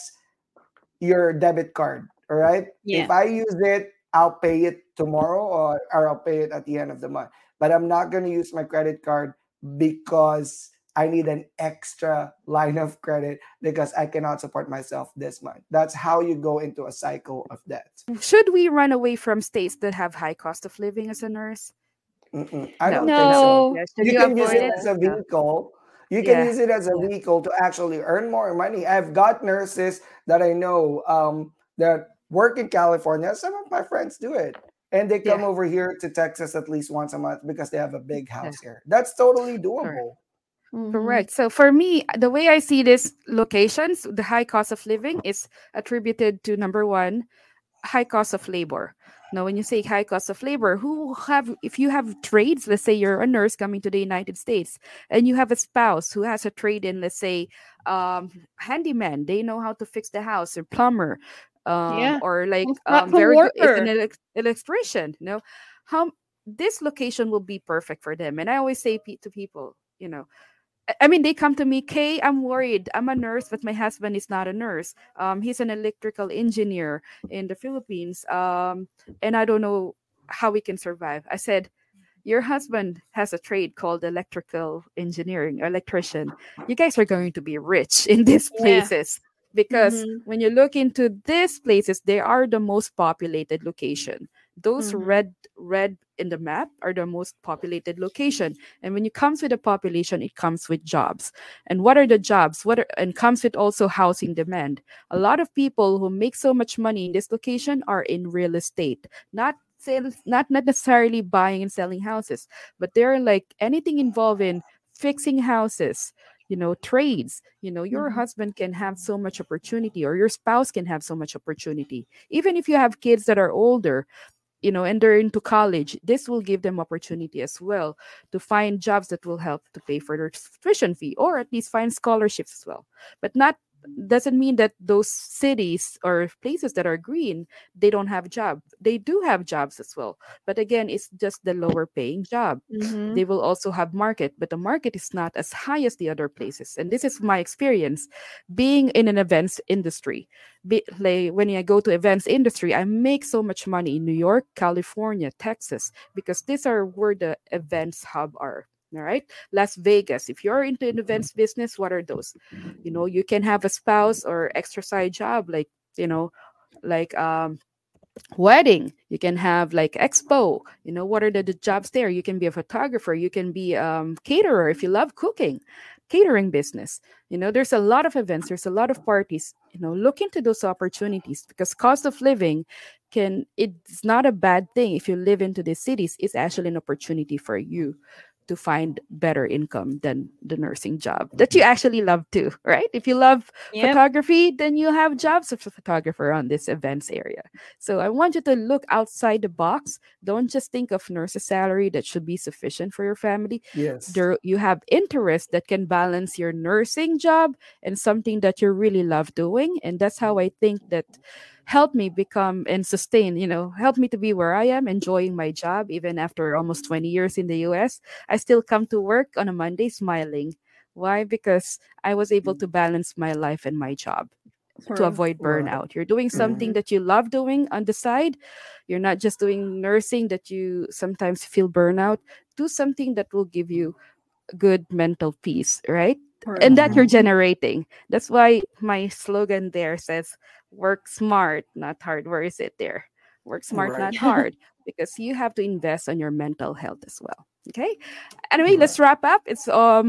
your debit card. All right. If Yeah. I use it, I'll pay it tomorrow, or, or I'll pay it at the end of the month. But I'm not going to use my credit card because I need an extra line of credit because I cannot support myself this month. That's how you go into a cycle of debt. Should we run away from states that have high cost of living as a nurse? Mm-mm, I No, don't think no. so. No. Yeah, should You you can use avoid it it? as a No. vehicle. You can Yeah. use it as a Yeah. vehicle to actually earn more money. I've got nurses that I know um, that work in California. Some of my friends do it. And they come Yeah. over here to Texas at least once a month because they have a big Yeah. house here. That's totally Correct. doable. Mm-hmm. Correct. So for me, the way I see this locations, the high cost of living is attributed to number one, high cost of labor. Now, when you say high cost of labor, who have, if you have trades, let's say you're a nurse coming to the United States and you have a spouse who has a trade in, let's say, um, handyman, they know how to fix the house, or plumber, um, Yeah. or like um, Construction very good, it's an worker. elec- electrician, you know, how this location will be perfect for them. And I always say pe- to people, you know, I I mean, they come to me, Kay, I'm worried. I'm a nurse, but my husband is not a nurse. Um, he's an electrical engineer in the Philippines. Um, and I don't know how we can survive. I said, your husband has a trade called electrical engineering, electrician. You guys are going to be rich in these Yeah. places because Mm-hmm. when you look into these places, they are the most populated location. Those Mm-hmm. red red in the map are the most populated location. And when it comes with the population, it comes with jobs. And what are the jobs? What are, and comes with also housing demand. A lot of people who make so much money in this location are in real estate, not sales, not not necessarily buying and selling houses, but they're like anything involved in fixing houses, you know, trades. You know, your Mm-hmm. husband can have so much opportunity, or your spouse can have so much opportunity. Even if you have kids that are older, you know, and they're into college, this will give them opportunity as well to find jobs that will help to pay for their tuition fee, or at least find scholarships as well. But not doesn't mean that those cities or places that are green, they don't have job. They do have jobs as well, but again, it's just the lower paying job. Mm-hmm. They will also have market, but the market is not as high as the other places. And this is my experience being in an events industry. Be, like when I go to events industry, I make so much money in New York, California, Texas, because these are where the events hub are. All right. Las Vegas. If you're into an events business, what are those? You know, you can have a spouse or extra side job, like, you know, like um wedding. You can have like expo. You know, what are the, the jobs there? You can be a photographer, you can be um caterer if you love cooking, catering business. You know, there's a lot of events, there's a lot of parties. You know, look into those opportunities, because cost of living can, it's not a bad thing. If you live into the cities, it's actually an opportunity for you to find better income than the nursing job that you actually love too, right? If you love Yep. photography, then you have jobs as a photographer on this events area. So I want you to look outside the box. Don't just think of nurse's salary that should be sufficient for your family. Yes. There you have interest that can balance your nursing job and something that you really love doing. And that's how I think that helped me become and sustain, you know, helped me to be where I am, enjoying my job even after almost twenty years in the U S. I still come to work on a Monday smiling. Why? Because I was able to balance my life and my job to True. avoid Right. burnout. You're doing something Mm-hmm. that you love doing on the side. You're not just doing nursing that you sometimes feel burnout. Do something that will give you good mental peace, right? And True. that you're Mhm. generating. That's why my slogan there says, work smart, not hard. Where is it there? Work smart, Right. not hard, because you have to invest on your mental health as well. Okay. Anyway, Right. let's wrap up. It's um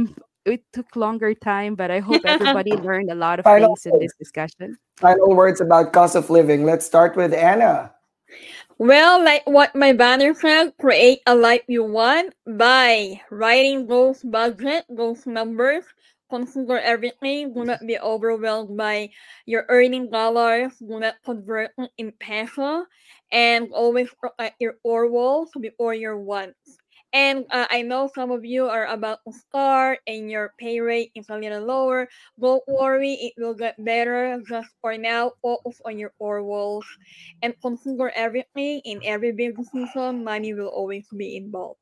it took longer time, but I hope everybody learned a lot of Final things in words. this discussion. Final words about cost of living. Let's start with Anna. Well, like what my banner said, create a life you want by writing those budget, those numbers. Consider everything. Do not be overwhelmed by your earning dollars. Do not convert it in peso. And always look at your orwells before your wants. And uh, I know some of you are about to start and your pay rate is a little lower. Don't worry, it will get better. Just for now, focus on your orwells and consider everything. In every business season, money will always be involved.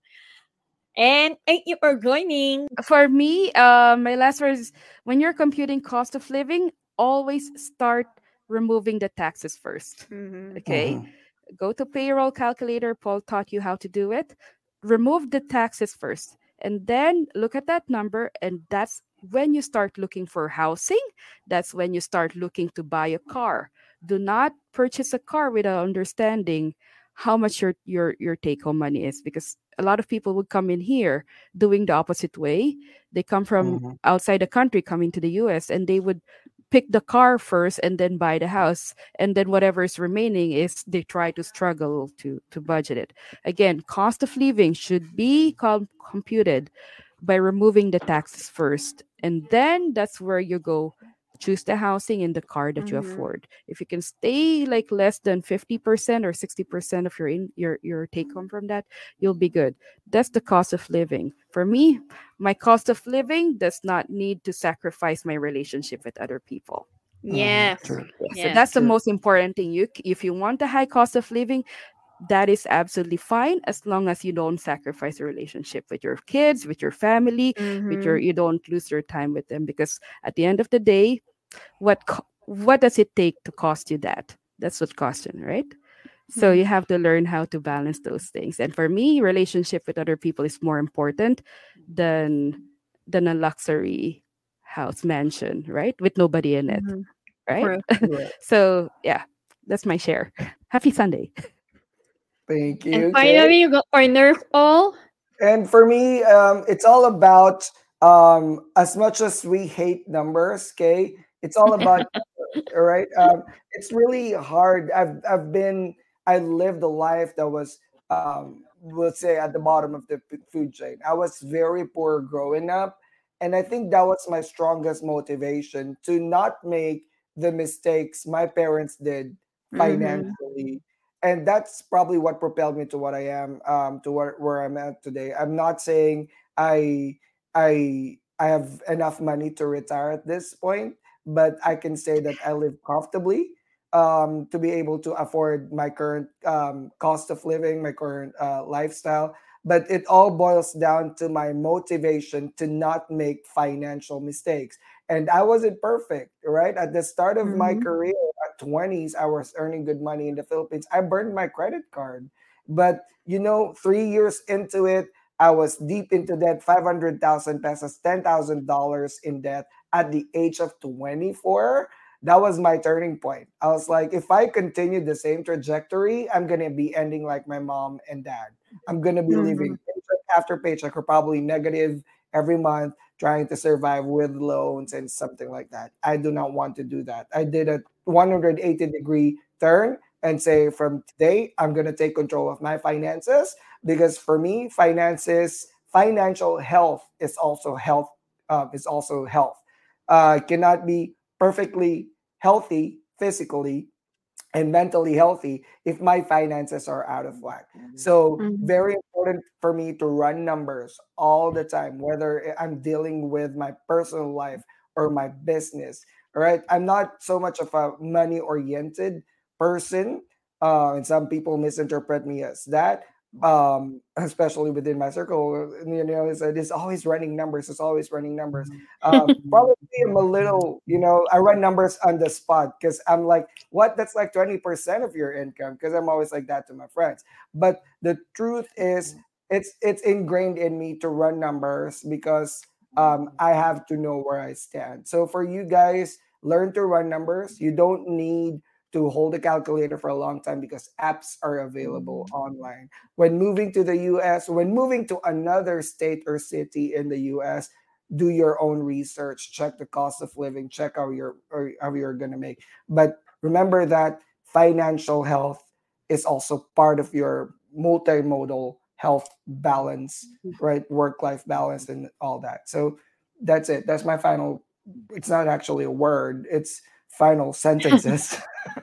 And thank you for joining. For me, uh, my last word is when you're computing cost of living, always start removing the taxes first. Mm-hmm. Okay? Go to payroll calculator. Paul taught you how to do it. Remove the taxes first. And then look at that number. And that's when you start looking for housing. That's when you start looking to buy a car. Do not purchase a car without understanding how much your your your take home money is, because a lot of people would come in here doing the opposite way. They come from Mhm. outside the country, coming to the U S, and they would pick the car first and then buy the house, and then whatever is remaining is they try to struggle to to budget it. Again, cost of living should be com- computed by removing the taxes first, and then that's where you go choose the housing and the car that you Mm-hmm. afford. If you can stay like less than fifty percent or sixty percent of your in, your your take home from that, you'll be good. That's the cost of living. For me, my cost of living does not need to sacrifice my relationship with other people. Mhm. Yes. True. Yeah, so Yes. that's the True. most important thing. You c- if you want a high cost of living, that is absolutely fine as long as you don't sacrifice your relationship with your kids, with your family, with your Mm-hmm. you don't lose your time with them, because at the end of the day, what co- what does it take to cost you that? That's what question, right? So you Mm-hmm. have to learn how to balance those things. And for me, relationship with other people is more important than than a luxury house mansion, right? With nobody in it, Mm-hmm. right? True. Right. So yeah, that's my share. Happy Sunday. Thank And you, Kay. finally, you got our nurse all. And for me, um, it's all about um, as much as we hate numbers, Kay, it's all about all right. Um, it's really hard. I've I've been I lived a life that was um, we'll say at the bottom of the f- food chain. I was very poor growing up, and I think that was my strongest motivation to not make the mistakes my parents did Mm-hmm. financially, and that's probably what propelled me to what I am, um, to where, where I'm at today. I'm not saying I I I have enough money to retire at this point, but I can say that I live comfortably, um, to be able to afford my current um, cost of living, my current uh, lifestyle. But it all boils down to my motivation to not make financial mistakes. And I wasn't perfect, right? At the start of my Mm-hmm. career, at twenties, I was earning good money in the Philippines. I burned my credit card. But, you know, three years into it, I was deep into debt, five hundred thousand pesos, ten thousand dollars in debt at the age of twenty-four. That was my turning point. I was like, if I continue the same trajectory, I'm going to be ending like my mom and dad. I'm going to be Mm-hmm. living paycheck after paycheck, or probably negative every month, trying to survive with loans and something like that. I do not want to do that. I did a one hundred eighty degree turn and say, from today, I'm going to take control of my finances, because for me, finances, financial health is also health, uh, is also health. Uh, cannot be perfectly healthy physically and mentally healthy if my finances are out of whack. So, Mm-hmm. very important for me to run numbers all the time, whether I'm dealing with my personal life or my business. All right. I'm not so much of a money oriented person. Uh, and some people misinterpret me as that, um, especially within my circle. You know, it's, it's always running numbers, it's always running numbers. Um, probably I'm a little, you know, I run numbers on the spot because I'm like, what, that's like twenty percent of your income, because I'm always like that to my friends. But the truth is, it's it's ingrained in me to run numbers, because um, I have to know where I stand. So for you guys, learn to run numbers. You don't need to hold a calculator for a long time, because apps are available online. When moving to the US, when moving to another state or city in the US, do your own research, check the cost of living, check how you're or how you're gonna make. But remember that financial health is also part of your multimodal health balance, right? Work life balance and all that. So that's it. That's my final. It's not actually a word. It's final sentences.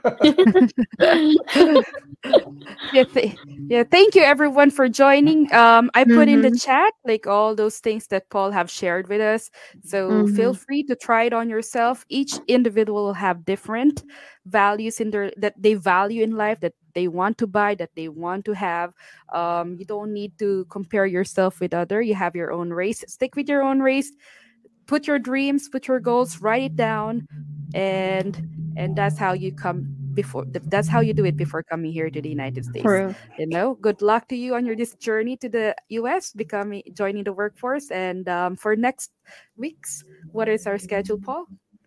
Yeah, th- yeah. Thank you everyone for joining. Um, I put in the Mm-hmm. chat like all those things that Paul have shared with us. So feel Mm-hmm. free to try it on yourself. Each individual will have different values in their that they value in life, that they want to buy, that they want to have. Um, you don't need to compare yourself with other. You have your own race. Stick with your own race. Put your dreams, put your goals, write it down, and and that's how you come before th- that's how you do it before coming here to the United States. True. You know, good luck to you on your this journey to the US, becoming joining the workforce. And um, for next weeks, what is our schedule, Paul?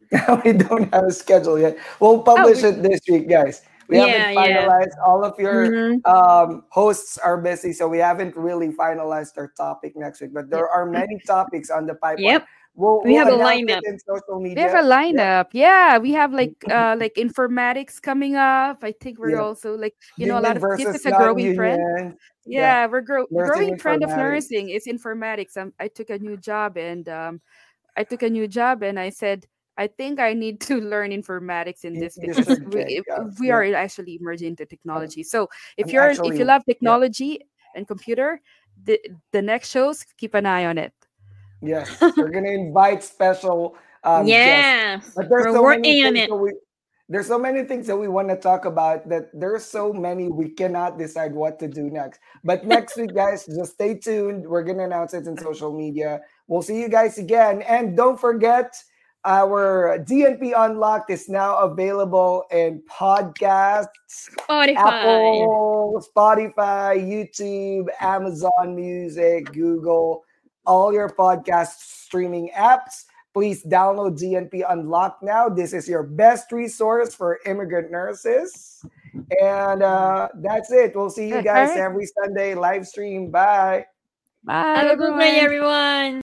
We don't have a schedule yet. We'll Oh, publish we, it this week, guys. We haven't Yeah, yeah. finalized. All of your Mm-hmm. um, hosts are busy, so we haven't really finalized our topic next week. But yeah, there are many topics on the pipeline. Yep. We'll, We we'll have a announce it lineup. in social we have a media. Yep. lineup. Yeah, we have like uh like informatics coming up. I think we're Yep. also like, you know, a lot Union of this versus is a growing trend. non-union. Yeah. Yeah, we're grow- Nursing growing trend of informatics. nursing is informatics. Um, I took a new job and um, I took a new job and I said, I think I need to learn informatics in You this need a because we certificate. if- Yeah. we are Yeah. actually emerging into I'm, technology. So if I'm you're if actually, you love yeah. technology and computer, the the next shows, keep an eye on it. Yes, we're gonna invite special um, guests. Yes. But there's We're so many working on things it. that we there's so many things that we want to talk about that there's so many we cannot decide what to do next. But next week, guys, just stay tuned. We're gonna announce it in social media. We'll see you guys again. And don't forget, our D N P Unlocked is now available in podcasts, Spotify. Apple, Spotify, YouTube, Amazon Music, Google, all your podcast streaming apps. Please download D N P Unlocked now. This is your best resource for immigrant nurses. And uh, that's it. We'll see you Good. All guys right. every Sunday live stream. Bye. Bye, Have a good day, everyone. everyone.